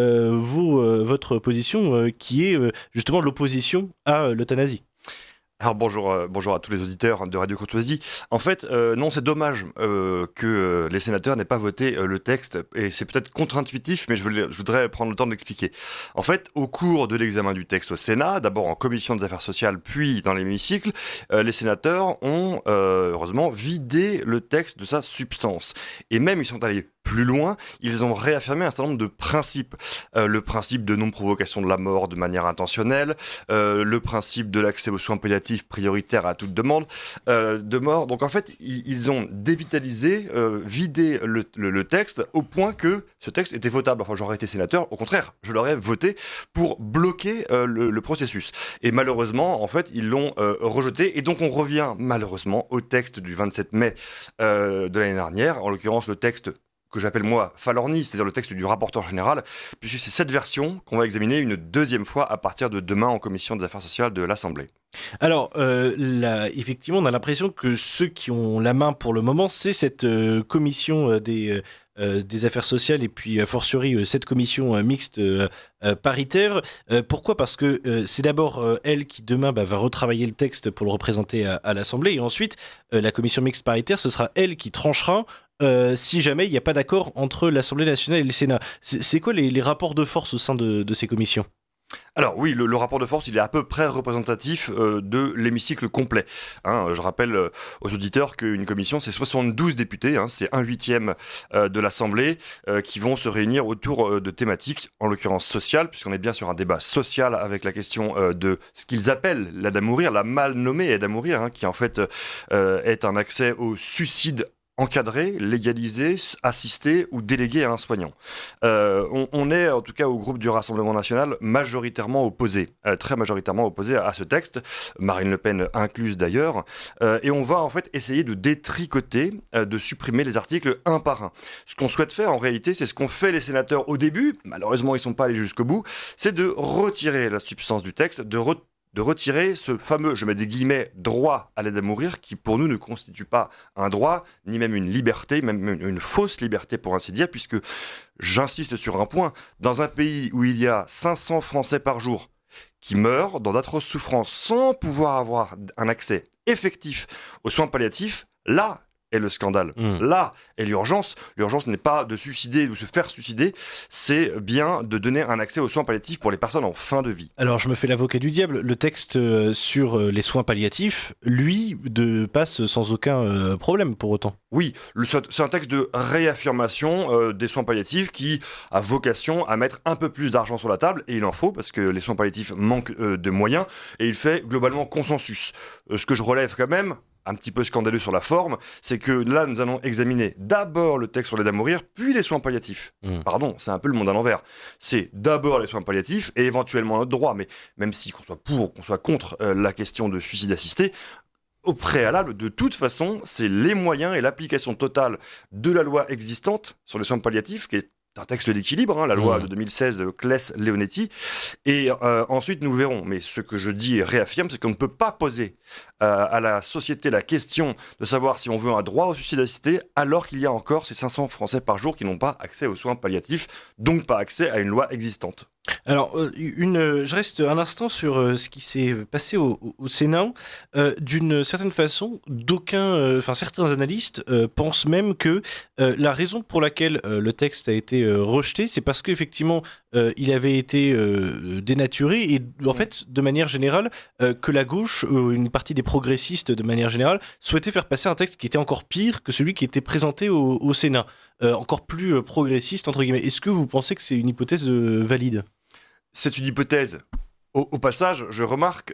D: votre position qui est justement l'opposition à l'euthanasie?
L: Alors bonjour à tous les auditeurs de Radio Courtoisie. En fait, non, c'est dommage que les sénateurs n'aient pas voté le texte, et c'est peut-être contre-intuitif, mais je voudrais prendre le temps de l'expliquer. En fait, au cours de l'examen du texte au Sénat, d'abord en commission des affaires sociales, puis dans l'hémicycle, les sénateurs ont heureusement vidé le texte de sa substance. Et même, ils sont allés plus loin, ils ont réaffirmé un certain nombre de principes. Le principe de non-provocation de la mort de manière intentionnelle, le principe de l'accès aux soins palliatifs prioritaires à toute demande de mort. Donc en fait, ils ont dévitalisé, vidé le texte au point que ce texte était votable. Enfin, j'aurais été sénateur, au contraire, je l'aurais voté pour bloquer le processus. Et malheureusement, en fait, ils l'ont rejeté. Et donc on revient malheureusement au texte du 27 mai de l'année dernière, en l'occurrence le texte que j'appelle moi Falorni, c'est-à-dire le texte du rapporteur général, puisque c'est cette version qu'on va examiner une deuxième fois à partir de demain en commission des affaires sociales de l'Assemblée.
D: Alors, effectivement, on a l'impression que ceux qui ont la main pour le moment, c'est cette commission des affaires sociales et puis a fortiori cette commission mixte paritaire. Pourquoi ? Parce que c'est d'abord elle qui demain va retravailler le texte pour le représenter à l'Assemblée et ensuite la commission mixte paritaire, ce sera elle qui tranchera si jamais il n'y a pas d'accord entre l'Assemblée nationale et le Sénat. C'est quoi les rapports de force au sein de ces commissions ?
L: Alors oui, le rapport de force, il est à peu près représentatif de l'hémicycle complet. Je rappelle aux auditeurs qu'une commission, c'est 72 députés, c'est 1/8 de l'Assemblée qui vont se réunir autour de thématiques, en l'occurrence sociales, puisqu'on est bien sur un débat social avec la question de ce qu'ils appellent l'aide à mourir, la mal nommée aide à mourir, qui en fait est un accès au suicide encadrer, légaliser, assister ou déléguer à un soignant. On est, en tout cas au groupe du Rassemblement national, majoritairement opposé, très majoritairement opposé à ce texte, Marine Le Pen incluse d'ailleurs, et on va en fait essayer de détricoter, de supprimer les articles un par un. Ce qu'on souhaite faire en réalité, c'est ce qu'ont fait les sénateurs au début, malheureusement ils ne sont pas allés jusqu'au bout, c'est de retirer la substance du texte, de retirer ce fameux, je mets des guillemets, droit à l'aide à mourir, qui pour nous ne constitue pas un droit, ni même une liberté, même une fausse liberté pour ainsi dire, puisque, j'insiste sur un point, dans un pays où il y a 500 Français par jour qui meurent dans d'atroces souffrances sans pouvoir avoir un accès effectif aux soins palliatifs, là est le scandale. Là est l'urgence. L'urgence n'est pas de suicider ou se faire suicider, c'est bien de donner un accès aux soins palliatifs pour les personnes en fin de vie.
K: Alors je me fais l'avocat du diable, le texte sur les soins palliatifs, lui, passe sans aucun problème pour autant.
L: Oui, c'est un texte de réaffirmation des soins palliatifs qui a vocation à mettre un peu plus d'argent sur la table, et il en faut, parce que les soins palliatifs manquent de moyens, et il fait globalement consensus. Ce que je relève quand même, un petit peu scandaleux sur la forme, c'est que là, nous allons examiner d'abord le texte sur l'aide à mourir, puis les soins palliatifs. Pardon, c'est un peu le monde à l'envers. C'est d'abord les soins palliatifs et éventuellement notre droit. Mais même si qu'on soit pour, qu'on soit contre la question de suicide assisté, au préalable, de toute façon, c'est les moyens et l'application totale de la loi existante sur les soins palliatifs, qui est un texte d'équilibre, la loi de 2016 Claes-Leonetti, et ensuite nous verrons. Mais ce que je dis et réaffirme, c'est qu'on ne peut pas poser à la société la question de savoir si on veut un droit au suicide assisté, alors qu'il y a encore ces 500 Français par jour qui n'ont pas accès aux soins palliatifs, donc pas accès à une loi existante.
D: Alors, je reste un instant sur ce qui s'est passé au Sénat. D'une certaine façon, certains analystes pensent même que la raison pour laquelle le texte a été rejeté, c'est parce qu'effectivement, il avait été dénaturé et en fait, de manière générale, que la gauche, une partie des progressistes de manière générale, souhaitait faire passer un texte qui était encore pire que celui qui était présenté au Sénat. Encore plus progressiste, entre guillemets. Est-ce que vous pensez que c'est une hypothèse valide ?
L: C'est une hypothèse. Au passage, je remarque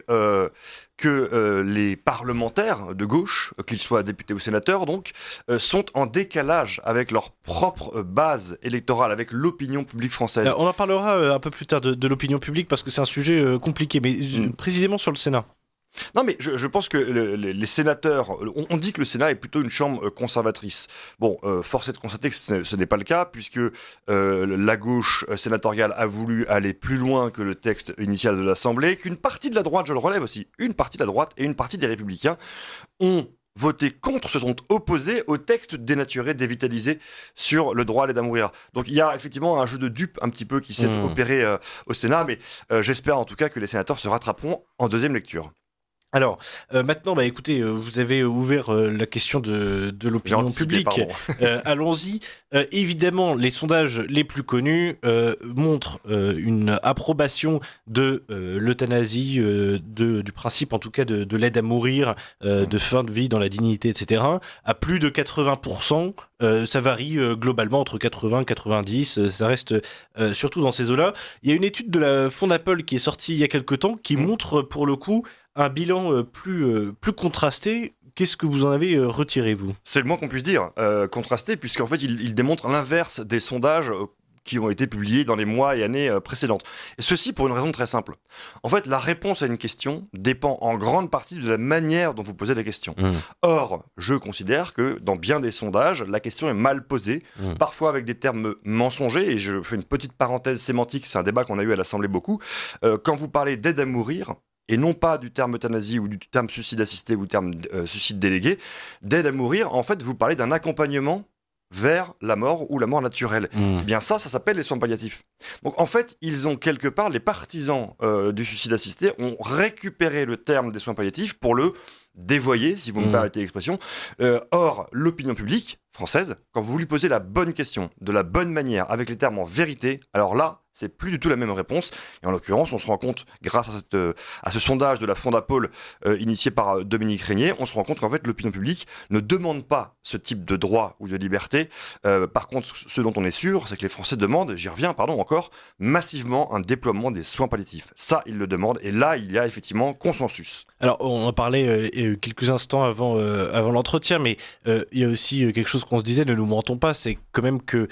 L: que les parlementaires de gauche, qu'ils soient députés ou sénateurs, donc, sont en décalage avec leur propre base électorale, avec l'opinion publique française.
D: Alors, on en parlera un peu plus tard de l'opinion publique parce que c'est un sujet compliqué, mais précisément sur le Sénat.
L: Non, mais je pense que les sénateurs, on dit que le Sénat est plutôt une chambre conservatrice. Bon, force est de constater que ce n'est pas le cas, puisque la gauche sénatoriale a voulu aller plus loin que le texte initial de l'Assemblée, qu'une partie de la droite, je le relève aussi, une partie de la droite et une partie des Républicains ont voté contre, se sont opposés au texte dénaturé, dévitalisé sur le droit à l'aide à mourir. Donc il y a effectivement un jeu de dupes un petit peu qui s'est opéré au Sénat, mais j'espère en tout cas que les sénateurs se rattraperont en deuxième lecture.
D: Alors, maintenant, écoutez, vous avez ouvert la question de l'opinion publique. Allons-y. Évidemment, les sondages les plus connus montrent une approbation de l'euthanasie, du principe en tout cas de l'aide à mourir, de fin de vie dans la dignité, etc. à plus de 80%. Ça varie globalement entre 80 et 90, ça reste surtout dans ces eaux-là. Il y a une étude de la Fondapol qui est sortie il y a quelque temps qui montre pour le coup un bilan plus contrasté. Qu'est-ce que vous en avez retiré, vous ?
L: C'est le moins qu'on puisse dire, contrasté, puisqu'en fait il démontre l'inverse des sondages qui ont été publiés dans les mois et années précédentes. Et ceci pour une raison très simple. En fait, la réponse à une question dépend en grande partie de la manière dont vous posez la question. Or, je considère que dans bien des sondages, la question est mal posée, parfois avec des termes mensongers, et je fais une petite parenthèse sémantique, c'est un débat qu'on a eu à l'Assemblée beaucoup. Quand vous parlez d'aide à mourir, et non pas du terme euthanasie ou du terme suicide assisté ou du terme suicide délégué, d'aide à mourir, en fait, vous parlez d'un accompagnement vers la mort ou la mort naturelle. Eh bien ça s'appelle les soins palliatifs. Donc en fait, ils ont quelque part, les partisans du suicide assisté ont récupéré le terme des soins palliatifs pour le dévoyer, si vous me permettez l'expression. Or, l'opinion publique française, quand vous lui posez la bonne question, de la bonne manière, avec les termes en vérité, alors là, c'est plus du tout la même réponse. Et en l'occurrence, on se rend compte, grâce à ce sondage de la Fondapol initié par Dominique Régnier, on se rend compte qu'en fait, l'opinion publique ne demande pas ce type de droit ou de liberté. Par contre, ce dont on est sûr, c'est que les Français demandent, encore, massivement un déploiement des soins palliatifs. Ça, ils le demandent. Et là, il y a effectivement consensus.
K: Alors, on en parlait quelques instants avant l'entretien, mais il y a aussi quelque chose qu'on se disait, ne nous mentons pas, c'est quand même que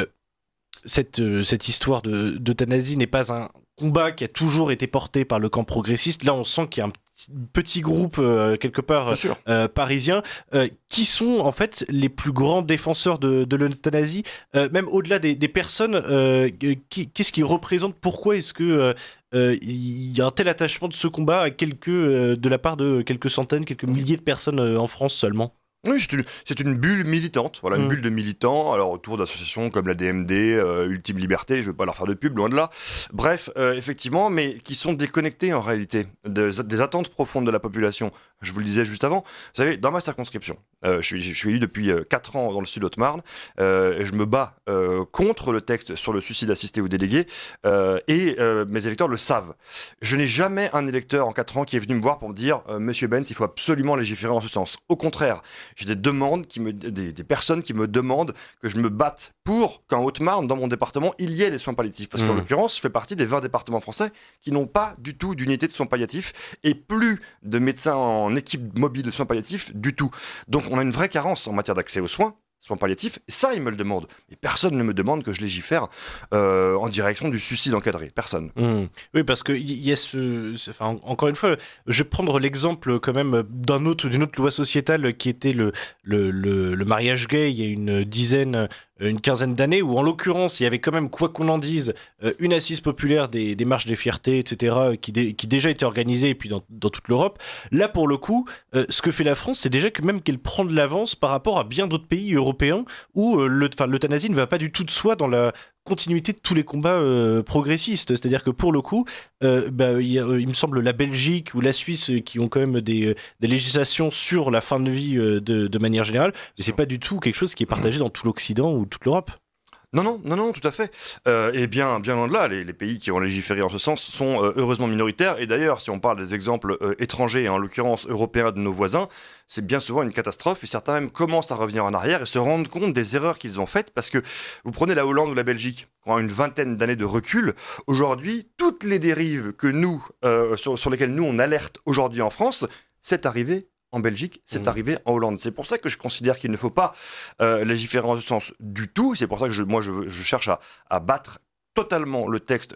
K: cette histoire d'euthanasie n'est pas un combat qui a toujours été porté par le camp progressiste. Là, on sent qu'il y a un petit groupe quelque part parisien qui sont en fait les plus grands défenseurs de l'euthanasie, même au-delà des personnes. Qu'est-ce qu'ils représentent? Pourquoi est-ce que il y a un tel attachement de ce combat à de la part de quelques centaines, quelques milliers de personnes en France seulement?
L: Oui, c'est une bulle militante, voilà, une bulle de militants, alors autour d'associations comme la DMD, Ultime Liberté, je ne veux pas leur faire de pub, loin de là. Bref, effectivement, mais qui sont déconnectés en réalité des attentes profondes de la population. Je vous le disais juste avant, vous savez, dans ma circonscription, je suis élu depuis 4 ans dans le Sud-Haute-Marne, et je me bats contre le texte sur le suicide assisté ou délégué, et mes électeurs le savent. Je n'ai jamais un électeur en 4 ans qui est venu me voir pour me dire « Monsieur Benz, il faut absolument légiférer en ce sens ». Au contraire, j'ai des personnes qui me demandent que je me batte pour qu'en Haute-Marne, dans mon département, il y ait des soins palliatifs. Parce qu'en l'occurrence, je fais partie des 20 départements français qui n'ont pas du tout d'unité de soins palliatifs et plus de médecins en équipe mobile de soins palliatifs du tout. Donc on a une vraie carence en matière d'accès aux soins palliatifs, et ça, ils me le demandent. Mais personne ne me demande que je légifère en direction du suicide encadré. Personne.
K: Oui, parce qu'il y a encore une fois, je vais prendre l'exemple quand même d'une autre loi sociétale qui était le mariage gay il y a une quinzaine d'années, où en l'occurrence, il y avait quand même, quoi qu'on en dise, une assise populaire des marches des fiertés, etc., qui déjà était organisée, et puis dans toute l'Europe. Là, pour le coup, ce que fait la France, c'est déjà qu'elle prend de l'avance par rapport à bien d'autres pays européens où l'euthanasie ne va pas du tout de soi dans la continuité de tous les combats progressistes. C'est-à-dire que pour le coup, il me semble la Belgique ou la Suisse qui ont quand même des législations sur la fin de vie de manière générale, mais c'est pas du tout quelque chose qui est partagé dans tout l'Occident ou toute l'Europe.
L: Non, tout à fait. Et bien loin de là, les pays qui ont légiféré en ce sens sont heureusement minoritaires. Et d'ailleurs, si on parle des exemples étrangers, et en l'occurrence européens de nos voisins, c'est bien souvent une catastrophe. Et certains même commencent à revenir en arrière et se rendent compte des erreurs qu'ils ont faites. Parce que vous prenez la Hollande ou la Belgique, qui ont une vingtaine d'années de recul, aujourd'hui, toutes les dérives que sur lesquelles nous on alerte aujourd'hui en France, c'est arrivé en Belgique, c'est arrivé en Hollande. C'est pour ça que je considère qu'il ne faut pas légiférer en ce sens du tout. C'est pour ça que je cherche à battre totalement le texte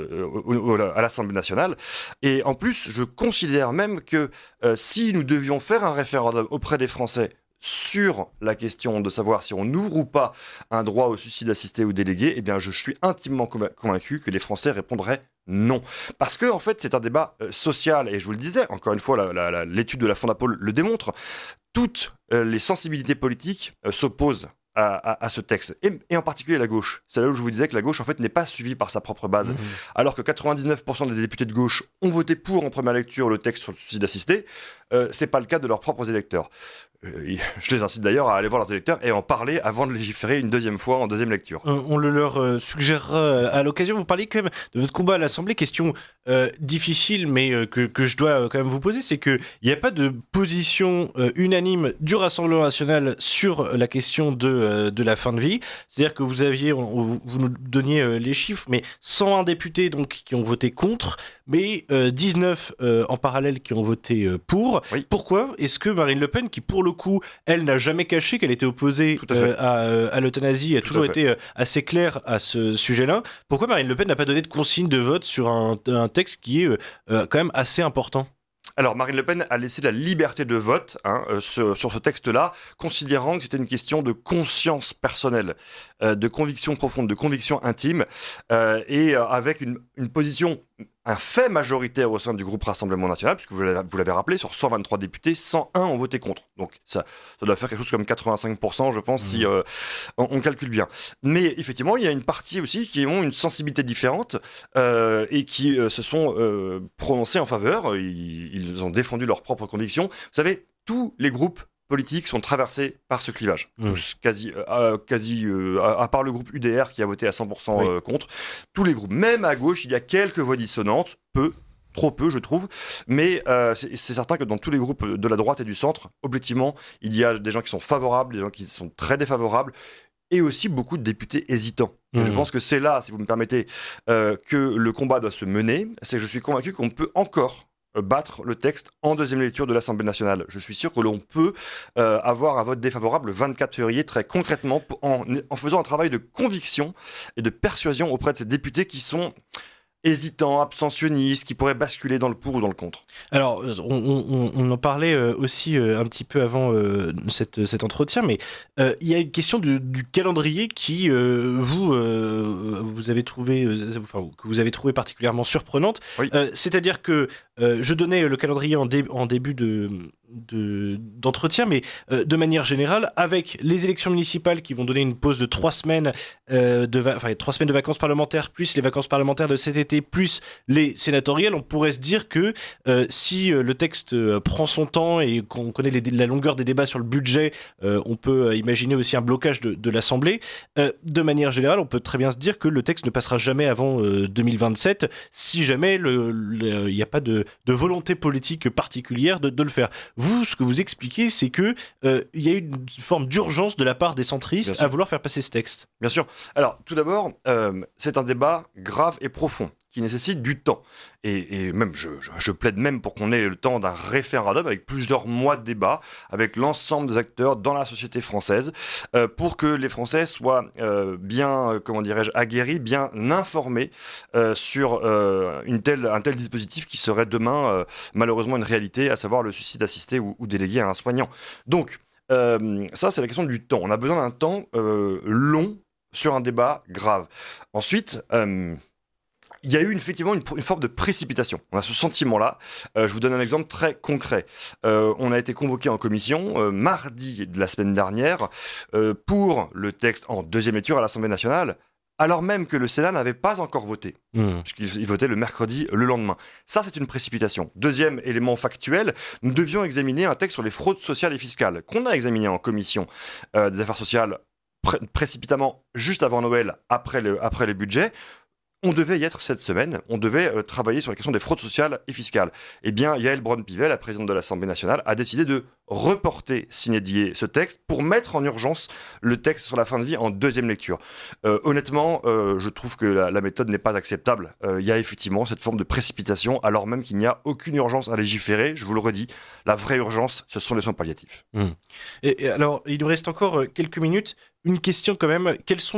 L: à l'Assemblée nationale. Et en plus, je considère même que si nous devions faire un référendum auprès des Français sur la question de savoir si on ouvre ou pas un droit au suicide assisté ou délégué, eh bien, je suis intimement convaincu que les Français répondraient non. Parce que, en fait, c'est un débat social, et je vous le disais, encore une fois, l'étude de la Fondapol le démontre, toutes les sensibilités politiques s'opposent à ce texte, et en particulier la gauche. C'est là où je vous disais que la gauche, en fait, n'est pas suivie par sa propre base. Alors que 99% des députés de gauche ont voté pour, en première lecture, le texte sur le suicide assisté, c'est pas le cas de leurs propres électeurs. Je les incite d'ailleurs à aller voir leurs électeurs et en parler avant de légiférer une deuxième fois en deuxième lecture.
K: On le leur suggérera à l'occasion. Vous parliez quand même de votre combat à l'Assemblée. Question difficile, mais que je dois quand même vous poser, c'est qu'il n'y a pas de position unanime du Rassemblement national sur la question de la fin de vie. C'est-à-dire que vous nous donniez les chiffres, mais 101 députés donc, qui ont voté contre, mais 19 en parallèle qui ont voté pour. Oui. Pourquoi est-ce que Marine Le Pen, qui pour le coup, elle n'a jamais caché qu'elle était opposée à l'euthanasie, a toujours été assez claire à ce sujet-là, pourquoi Marine Le Pen n'a pas donné de consigne de vote sur un texte qui est quand même assez important ?
L: Alors, Marine Le Pen a laissé la liberté de vote sur ce texte-là, considérant que c'était une question de conscience personnelle, de conviction profonde, de conviction intime, et avec une position, un fait majoritaire au sein du groupe Rassemblement National, puisque vous l'avez rappelé, sur 123 députés, 101 ont voté contre. Donc ça doit faire quelque chose comme 85%, je pense, si on calcule bien. Mais effectivement, il y a une partie aussi qui ont une sensibilité différente et qui se sont prononcés en faveur. Ils ont défendu leurs propres convictions. Vous savez, tous les groupes politiques sont traversés par ce clivage. Tous, à part le groupe UDR qui a voté à 100% contre, tous les groupes, même à gauche, il y a quelques voix dissonantes, trop peu, je trouve, mais c'est certain que dans tous les groupes de la droite et du centre, objectivement, il y a des gens qui sont favorables, des gens qui sont très défavorables, et aussi beaucoup de députés hésitants. Et je pense que c'est là, si vous me permettez, que le combat doit se mener. Je suis convaincu qu'on peut encore battre le texte en deuxième lecture de l'Assemblée nationale. Je suis sûr que l'on peut avoir un vote défavorable le 24 février, très concrètement, en faisant un travail de conviction et de persuasion auprès de ces députés qui sont hésitants, abstentionnistes, qui pourraient basculer dans le pour ou dans le contre.
D: Alors, on en parlait aussi un petit peu avant cet entretien, mais il y a une question du calendrier qui, vous avez trouvé, que vous avez trouvé particulièrement surprenante.
L: Oui.
D: C'est-à-dire que je donnais le calendrier en début d'entretien, mais de manière générale, avec les élections municipales qui vont donner une pause de 3 semaines, 3 semaines de vacances parlementaires, plus les vacances parlementaires de cet été, plus les sénatoriales, on pourrait se dire que si le texte prend son temps et qu'on connaît la longueur des débats sur le budget, on peut imaginer aussi un blocage de l'Assemblée. De manière générale, on peut très bien se dire que le texte ne passera jamais avant 2027, si jamais il n'y a pas de volonté politique particulière de le faire. Vous, ce que vous expliquez, c'est que il y a une forme d'urgence de la part des centristes à vouloir faire passer ce texte.
L: Bien sûr. Alors, tout d'abord, c'est un débat grave et profond qui nécessite du temps. Et même, je plaide même pour qu'on ait le temps d'un référendum avec plusieurs mois de débat avec l'ensemble des acteurs dans la société française pour que les Français soient bien, aguerris, bien informés sur un tel dispositif qui serait demain malheureusement une réalité, à savoir le suicide assisté ou délégué à un soignant. Donc, ça, c'est la question du temps. On a besoin d'un temps long sur un débat grave. Ensuite, il y a eu effectivement une forme de précipitation. On a ce sentiment-là. Je vous donne un exemple très concret. On a été convoqué en commission mardi de la semaine dernière pour le texte en deuxième lecture à l'Assemblée nationale, alors même que le Sénat n'avait pas encore voté, puisqu'il votait le mercredi le lendemain. Ça, c'est une précipitation. Deuxième élément factuel, nous devions examiner un texte sur les fraudes sociales et fiscales qu'on a examiné en commission des affaires sociales précipitamment juste avant Noël, après les budgets. On devait y être cette semaine, on devait travailler sur la question des fraudes sociales et fiscales. Eh bien, Yaël Braun-Pivet, la présidente de l'Assemblée nationale, a décidé de reporter sine die ce texte pour mettre en urgence le texte sur la fin de vie en deuxième lecture. Honnêtement, je trouve que la méthode n'est pas acceptable. Il y a effectivement cette forme de précipitation, alors même qu'il n'y a aucune urgence à légiférer. Je vous le redis, la vraie urgence, ce sont les soins palliatifs.
D: Et alors, il nous reste encore quelques minutes. Une question quand même,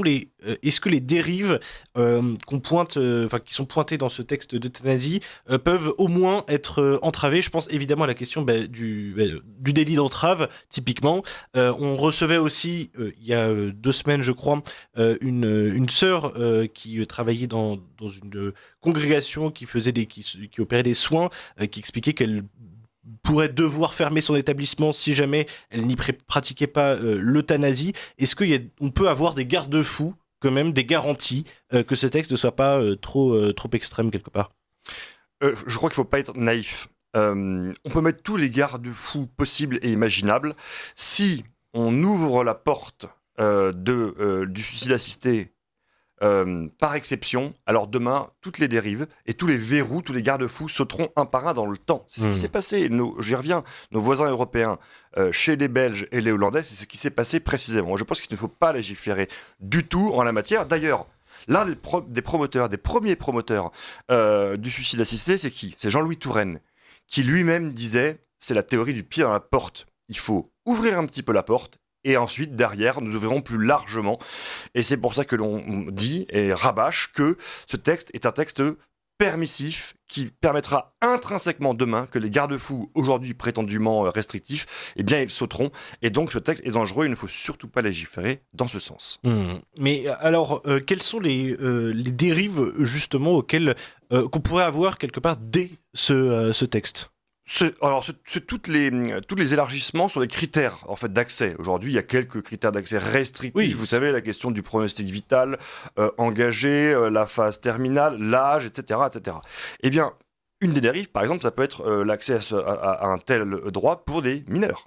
D: est-ce que les dérives qu'on pointe, qui sont pointées dans ce texte d'euthanasie peuvent au moins être entravées? Je pense évidemment à la question du délit d'entrave, typiquement. On recevait aussi, il y a 2 semaines je crois, une sœur qui travaillait dans une congrégation qui opérait des soins, qui expliquait qu'elle pourrait devoir fermer son établissement si jamais elle n'y pratiquait pas l'euthanasie. Est-ce qu'on peut avoir des garde-fous, quand même, des garanties que ce texte ne soit pas trop extrême quelque part?
L: Je crois qu'il ne faut pas être naïf. On peut mettre tous les garde-fous possibles et imaginables. Si on ouvre la porte du suicide assisté par exception, alors demain, toutes les dérives et tous les verrous, tous les garde-fous sauteront un par un dans le temps. C'est ce qui s'est passé. J'y reviens, nos voisins européens, chez les Belges et les Hollandais, c'est ce qui s'est passé précisément. Je pense qu'il ne faut pas légiférer du tout en la matière. D'ailleurs, l'un des premiers promoteurs du suicide assisté, c'est qui? C'est Jean-Louis Touraine, qui lui-même disait, c'est la théorie du pied dans la porte. Il faut ouvrir un petit peu la porte, et ensuite, derrière, nous ouvrirons plus largement. Et c'est pour ça que l'on dit et rabâche que ce texte est un texte permissif qui permettra intrinsèquement demain que les garde-fous, aujourd'hui prétendument restrictifs, eh bien, ils sauteront. Et donc, ce texte est dangereux. Il ne faut surtout pas légiférer dans ce sens.
D: Mais alors, quelles sont les dérives, justement, auxquelles qu'on pourrait avoir quelque part dès ce texte?
L: C'est tous les élargissements sur les critères en fait d'accès. Aujourd'hui, il y a quelques critères d'accès restrictifs. Oui, vous savez, la question du pronostic vital, engagé, la phase terminale, l'âge, etc., etc. Eh bien, une des dérives, par exemple, ça peut être l'accès à un tel droit pour des mineurs.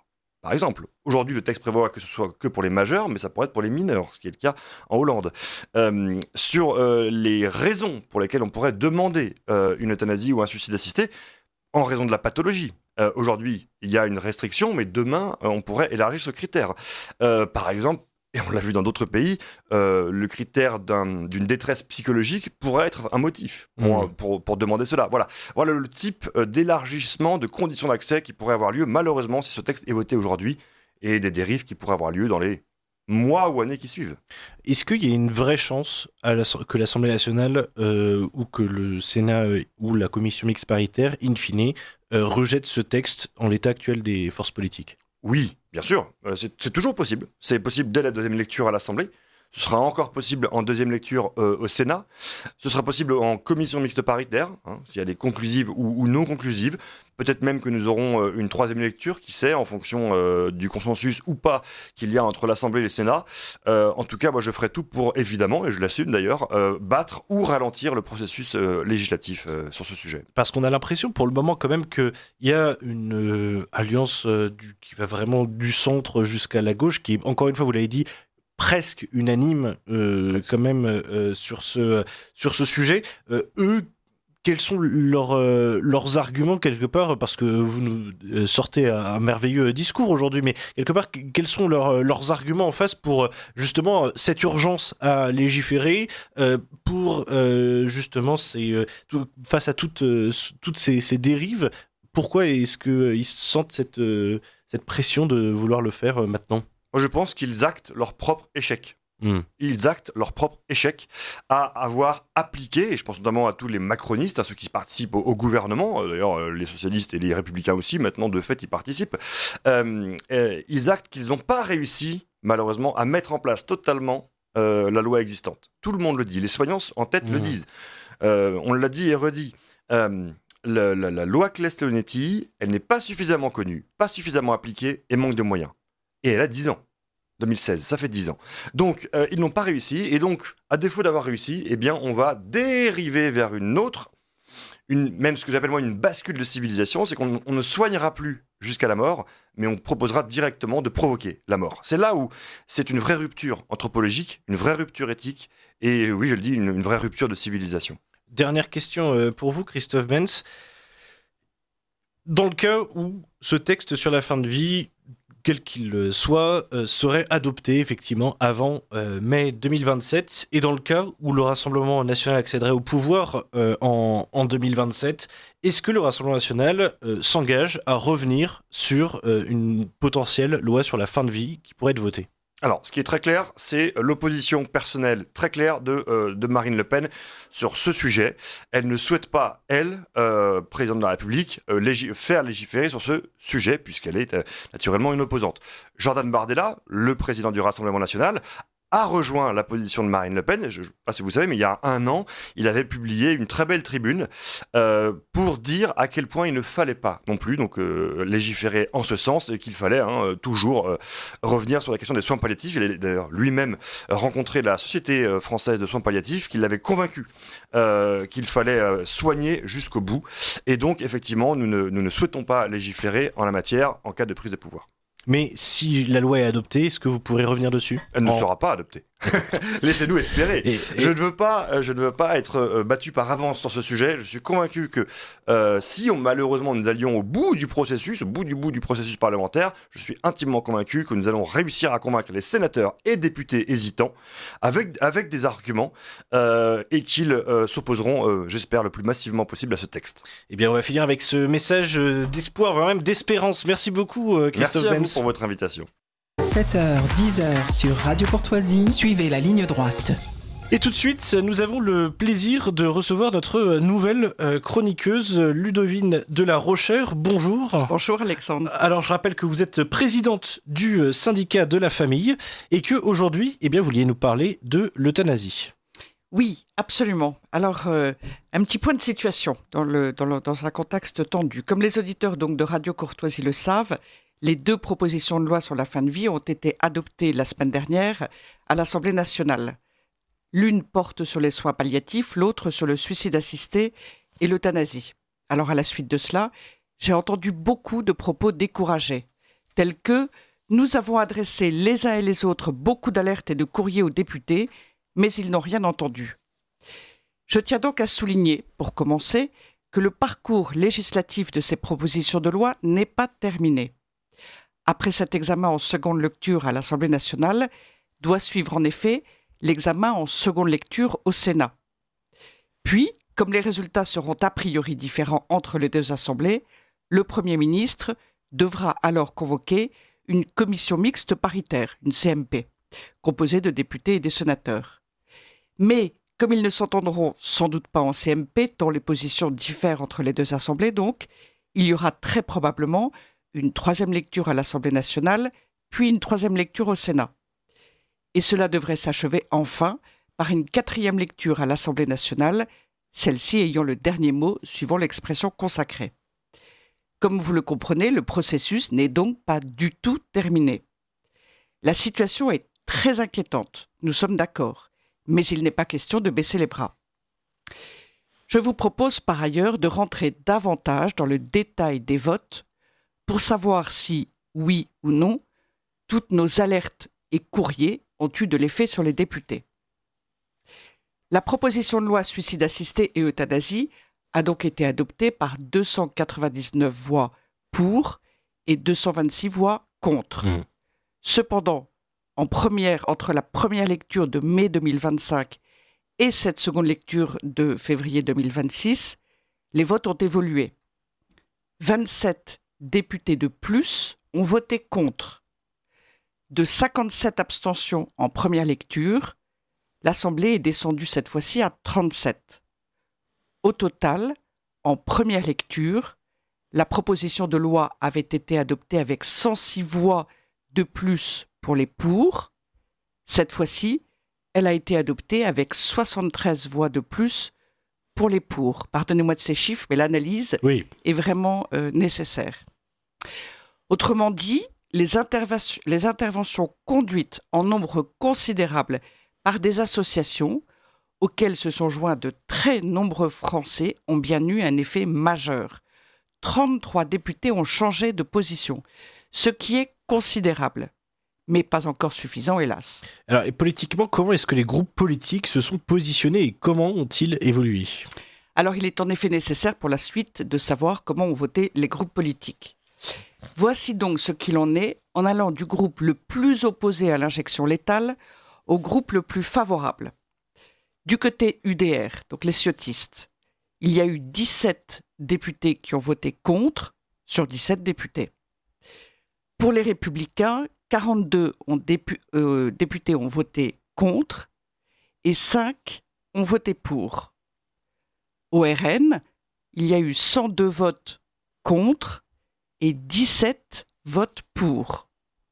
L: Par exemple, aujourd'hui, le texte prévoit que ce soit que pour les majeurs, mais ça pourrait être pour les mineurs, ce qui est le cas en Hollande. Sur les raisons pour lesquelles on pourrait demander une euthanasie ou un suicide assisté, en raison de la pathologie. Aujourd'hui, il y a une restriction, mais demain, on pourrait élargir ce critère. Par exemple, et on l'a vu dans d'autres pays, le critère d'une détresse psychologique pourrait être un motif pour demander cela. Voilà le type d'élargissement de conditions d'accès qui pourrait avoir lieu, malheureusement, si ce texte est voté aujourd'hui, et des dérives qui pourraient avoir lieu dans les mois ou années qui suivent.
K: Est-ce qu'il y a une vraie chance que l'Assemblée nationale ou que le Sénat ou la commission mixte paritaire, in fine, rejette ce texte en l'état actuel des forces politiques ?
L: Oui, bien sûr, c'est toujours possible. C'est possible dès la deuxième lecture à l'Assemblée. Ce sera encore possible en deuxième lecture au Sénat. Ce sera possible en commission mixte paritaire, si elle est conclusive ou non conclusive. Peut-être même que nous aurons une troisième lecture, qui sait, en fonction du consensus ou pas qu'il y a entre l'Assemblée et le Sénat. En tout cas, moi, je ferai tout pour, évidemment, et je l'assume d'ailleurs, battre ou ralentir le processus législatif sur ce sujet.
K: Parce qu'on a l'impression, pour le moment, quand même, qu'il y a une alliance qui va vraiment du centre jusqu'à la gauche, qui est, encore une fois, vous l'avez dit, presque unanime quand même sur ce sujet. Eux, quels sont leurs arguments quelque part, parce que vous nous sortez un merveilleux discours aujourd'hui, mais quelque part, quels sont leurs arguments en face pour justement cette urgence à légiférer, pour justement face à toutes ces dérives? Pourquoi est-ce qu'ils sentent cette pression de vouloir le faire maintenant?
L: Moi, je pense qu'ils actent leur propre échec. Ils actent leur propre échec à avoir appliqué, et je pense notamment à tous les macronistes, à ceux qui participent au gouvernement, d'ailleurs les socialistes et les républicains aussi, maintenant de fait ils participent, ils actent qu'ils n'ont pas réussi, malheureusement, à mettre en place totalement la loi existante. Tout le monde le dit, les soignants en tête le disent. On l'a dit et redit. La loi Claes-Leonetti, elle n'est pas suffisamment connue, pas suffisamment appliquée et manque de moyens. Et elle a 10 ans. 2016, ça fait 10 ans. Donc, ils n'ont pas réussi. Et donc, à défaut d'avoir réussi, eh bien, on va dériver vers même ce que j'appelle moi une bascule de civilisation, c'est qu'on ne soignera plus jusqu'à la mort, mais on proposera directement de provoquer la mort. C'est là où c'est une vraie rupture anthropologique, une vraie rupture éthique, et oui, je le dis, une vraie rupture de civilisation.
K: Dernière question pour vous, Christophe Benz. Dans le cas où ce texte sur la fin de vie, quel qu'il soit, serait adopté effectivement avant mai 2027, et dans le cas où le Rassemblement national accéderait au pouvoir en 2027, est-ce que le Rassemblement national s'engage à revenir sur une potentielle loi sur la fin de vie qui pourrait être votée ?
L: Alors, ce qui est très clair, c'est l'opposition personnelle très claire de Marine Le Pen sur ce sujet. Elle ne souhaite pas, elle, présidente de la République, faire légiférer sur ce sujet, puisqu'elle est naturellement une opposante. Jordan Bardella, le président du Rassemblement national, a rejoint la position de Marine Le Pen. Je ne sais pas si vous savez, mais il y a 1 an, il avait publié une très belle tribune pour dire à quel point il ne fallait pas non plus légiférer en ce sens, et qu'il fallait toujours revenir sur la question des soins palliatifs. Il a d'ailleurs lui-même rencontré la Société française de soins palliatifs, qui l'avait convaincu qu'il fallait soigner jusqu'au bout. Et donc, effectivement, nous ne souhaitons pas légiférer en la matière en cas de prise de pouvoir.
K: Mais si la loi est adoptée, est-ce que vous pourrez revenir dessus ?
L: Elle ne sera pas adoptée. Laissez-nous espérer. Je ne veux pas être battu par avance sur ce sujet. Je suis convaincu que si malheureusement nous allions au bout du processus parlementaire, je suis intimement convaincu que nous allons réussir à convaincre les sénateurs et députés hésitants avec des arguments et qu'ils s'opposeront, j'espère, le plus massivement possible à ce texte.
K: Eh bien, on va finir avec ce message d'espoir, voire même d'espérance. Merci beaucoup, Christophe Benz.
L: Merci à vous pour votre invitation.
B: 7h, 10h sur Radio Courtoisie, suivez la ligne droite.
D: Et tout de suite, nous avons le plaisir de recevoir notre nouvelle chroniqueuse, Ludovine de la Rochère. Bonjour.
M: Bonjour Alexandre.
D: Alors, je rappelle que vous êtes présidente du syndicat de la famille et qu'aujourd'hui, vous vouliez nous parler de l'euthanasie.
M: Oui, absolument. Alors, un petit point de situation dans un contexte tendu. Comme les auditeurs donc, de Radio Courtoisie le savent, les 2 propositions de loi sur la fin de vie ont été adoptées la semaine dernière à l'Assemblée nationale. L'une porte sur les soins palliatifs, l'autre sur le suicide assisté et l'euthanasie. Alors à la suite de cela, j'ai entendu beaucoup de propos découragés. tels que « Nous avons adressé les uns et les autres beaucoup d'alertes et de courriers aux députés, mais ils n'ont rien entendu ». Je tiens donc à souligner, pour commencer, que le parcours législatif de ces propositions de loi n'est pas terminé. Après cet examen en seconde lecture à l'Assemblée nationale, doit suivre en effet l'examen en seconde lecture au Sénat. Puis, comme les résultats seront a priori différents entre les deux assemblées, le Premier ministre devra alors convoquer une commission mixte paritaire, une CMP, composée de députés et de sénateurs. Mais, comme ils ne s'entendront sans doute pas en CMP, tant les positions diffèrent entre les deux assemblées donc, il y aura très probablement une troisième lecture à l'Assemblée nationale, puis une troisième lecture au Sénat. Et cela devrait s'achever enfin par une quatrième lecture à l'Assemblée nationale, celle-ci ayant le dernier mot suivant l'expression consacrée. Comme vous le comprenez, le processus n'est donc pas du tout terminé. La situation est très inquiétante, nous sommes d'accord, mais il n'est pas question de baisser les bras. Je vous propose par ailleurs de rentrer davantage dans le détail des votes pour savoir si, oui ou non, toutes nos alertes et courriers ont eu de l'effet sur les députés. La proposition de loi suicide assisté et euthanasie a donc été adoptée par 299 voix pour et 226 voix contre. Cependant, entre la première lecture de mai 2025 et cette seconde lecture de février 2026, les votes ont évolué. 27 députés de plus ont voté contre. De 57 abstentions en première lecture, l'Assemblée est descendue cette fois-ci à 37. Au total, en première lecture, la proposition de loi avait été adoptée avec 106 voix de plus pour les pour. Cette fois-ci, elle a été adoptée avec 73 voix de plus pour les pour. Pardonnez-moi de ces chiffres, mais l'analyse est vraiment nécessaire. Autrement dit, les interventions conduites en nombre considérable par des associations auxquelles se sont joints de très nombreux Français ont bien eu un effet majeur. 33 députés ont changé de position, ce qui est considérable, mais pas encore suffisant, hélas.
D: Alors, et politiquement, comment est-ce que les groupes politiques se sont positionnés et comment ont-ils évolué ?
M: Alors, il est en effet nécessaire pour la suite de savoir comment ont voté les groupes politiques. Voici donc ce qu'il en est en allant du groupe le plus opposé à l'injection létale au groupe le plus favorable. Du côté UDR, donc les ciotistes, il y a eu 17 députés qui ont voté contre sur 17 députés. Pour les Républicains, 42 députés ont voté contre et 5 ont voté pour. Au RN, il y a eu 102 votes contre et 17 votes pour.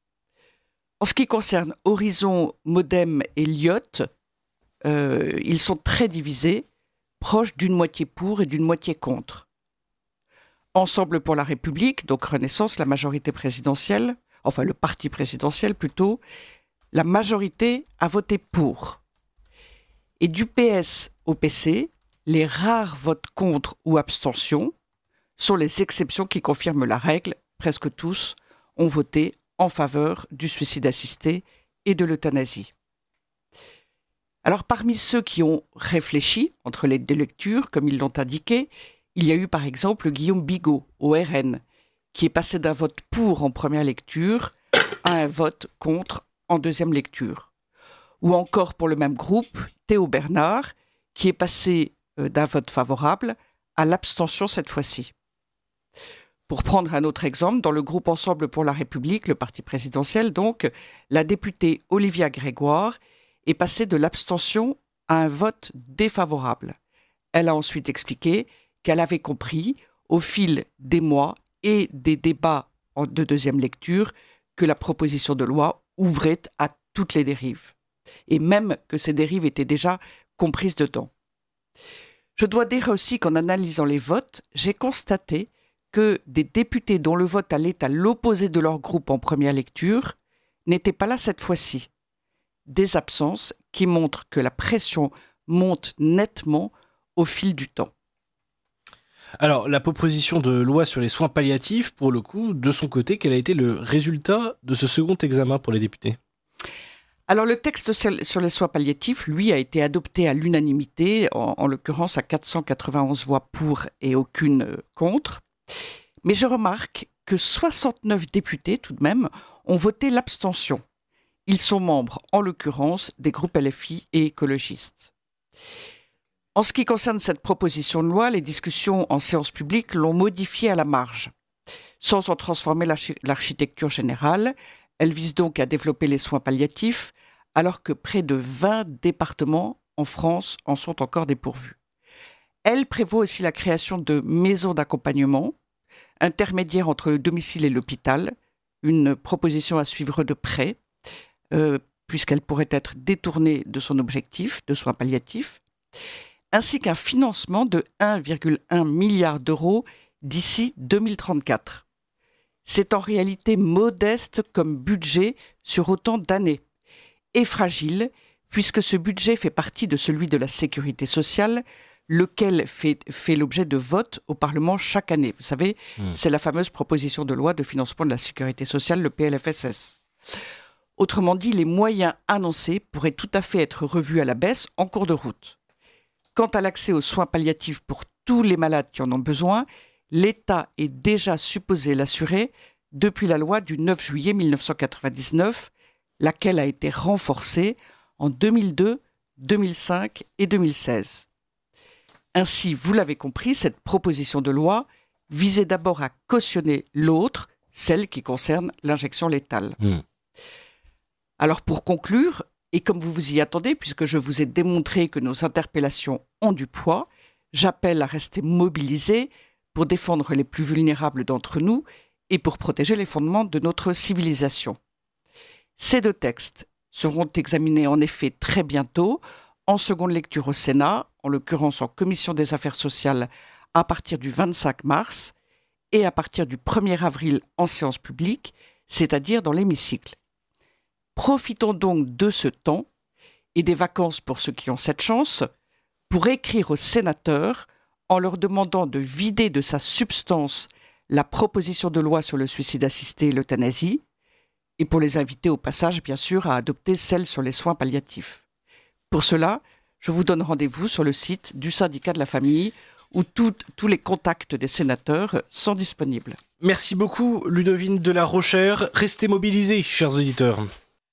M: En ce qui concerne Horizon, Modem et Lyot, ils sont très divisés, proches d'une moitié pour et d'une moitié contre. Ensemble pour la République, donc Renaissance, la majorité présidentielle, enfin le parti présidentiel plutôt, la majorité a voté pour. Et du PS au PC, les rares votes contre ou abstentions sont les exceptions qui confirment la règle. Presque tous ont voté en faveur du suicide assisté et de l'euthanasie. Alors parmi ceux qui ont réfléchi entre les deux lectures, comme ils l'ont indiqué, il y a eu par exemple Guillaume Bigot au RN, qui est passé d'un vote pour en première lecture à un vote contre en deuxième lecture. Ou encore pour le même groupe, Théo Bernard, qui est passé d'un vote favorable à l'abstention cette fois-ci. Pour prendre un autre exemple, dans le groupe Ensemble pour la République, le parti présidentiel donc, la députée Olivia Grégoire est passée de l'abstention à un vote défavorable. Elle a ensuite expliqué qu'elle avait compris, au fil des mois et des débats de deuxième lecture, que la proposition de loi ouvrait à toutes les dérives. Et même que ces dérives étaient déjà comprises dedans. Je dois dire aussi qu'en analysant les votes, j'ai constaté que des députés dont le vote allait à l'opposé de leur groupe en première lecture n'étaient pas là cette fois-ci. Des absences qui montrent que la pression monte nettement au fil du temps.
D: Alors, la proposition de loi sur les soins palliatifs, pour le coup, de son côté, quel a été le résultat de ce second examen pour les députés ?
M: Alors, le texte sur les soins palliatifs, lui, a été adopté à l'unanimité, en l'occurrence à 491 voix pour et aucune contre. Mais je remarque que 69 députés, tout de même, ont voté l'abstention. Ils sont membres, en l'occurrence, des groupes LFI et écologistes. En ce qui concerne cette proposition de loi, les discussions en séance publique l'ont modifiée à la marge. Sans en transformer l'architecture générale, elle vise donc à développer les soins palliatifs, alors que près de 20 départements en France en sont encore dépourvus. Elle prévoit aussi la création de maisons d'accompagnement, intermédiaires entre le domicile et l'hôpital, une proposition à suivre de près, puisqu'elle pourrait être détournée de son objectif de soins palliatifs, ainsi qu'un financement de 1,1 milliard d'euros d'ici 2034. C'est en réalité modeste comme budget sur autant d'années, et fragile, puisque ce budget fait partie de celui de la sécurité sociale, lequel fait l'objet de votes au Parlement chaque année. Vous savez, c'est la fameuse proposition de loi de financement de la sécurité sociale, le PLFSS. Autrement dit, les moyens annoncés pourraient tout à fait être revus à la baisse en cours de route. Quant à l'accès aux soins palliatifs pour tous les malades qui en ont besoin, l'État est déjà supposé l'assurer depuis la loi du 9 juillet 1999, laquelle a été renforcée en 2002, 2005 et 2016. Ainsi, vous l'avez compris, cette proposition de loi visait d'abord à cautionner l'autre, celle qui concerne l'injection létale. Alors pour conclure, et comme vous vous y attendez, puisque je vous ai démontré que nos interpellations ont du poids, j'appelle à rester mobilisés pour défendre les plus vulnérables d'entre nous et pour protéger les fondements de notre civilisation. Ces deux textes seront examinés en effet très bientôt, en seconde lecture au Sénat, en l'occurrence en commission des affaires sociales à partir du 25 mars et à partir du 1er avril en séance publique, c'est-à-dire dans l'hémicycle. Profitons donc de ce temps et des vacances pour ceux qui ont cette chance pour écrire aux sénateurs en leur demandant de vider de sa substance la proposition de loi sur le suicide assisté et l'euthanasie, et pour les inviter au passage, bien sûr, à adopter celle sur les soins palliatifs. Pour cela, je vous donne rendez-vous sur le site du syndicat de la famille où tous les contacts des sénateurs sont disponibles.
D: Merci beaucoup, Ludovine de la Rochère. Restez mobilisés, chers auditeurs.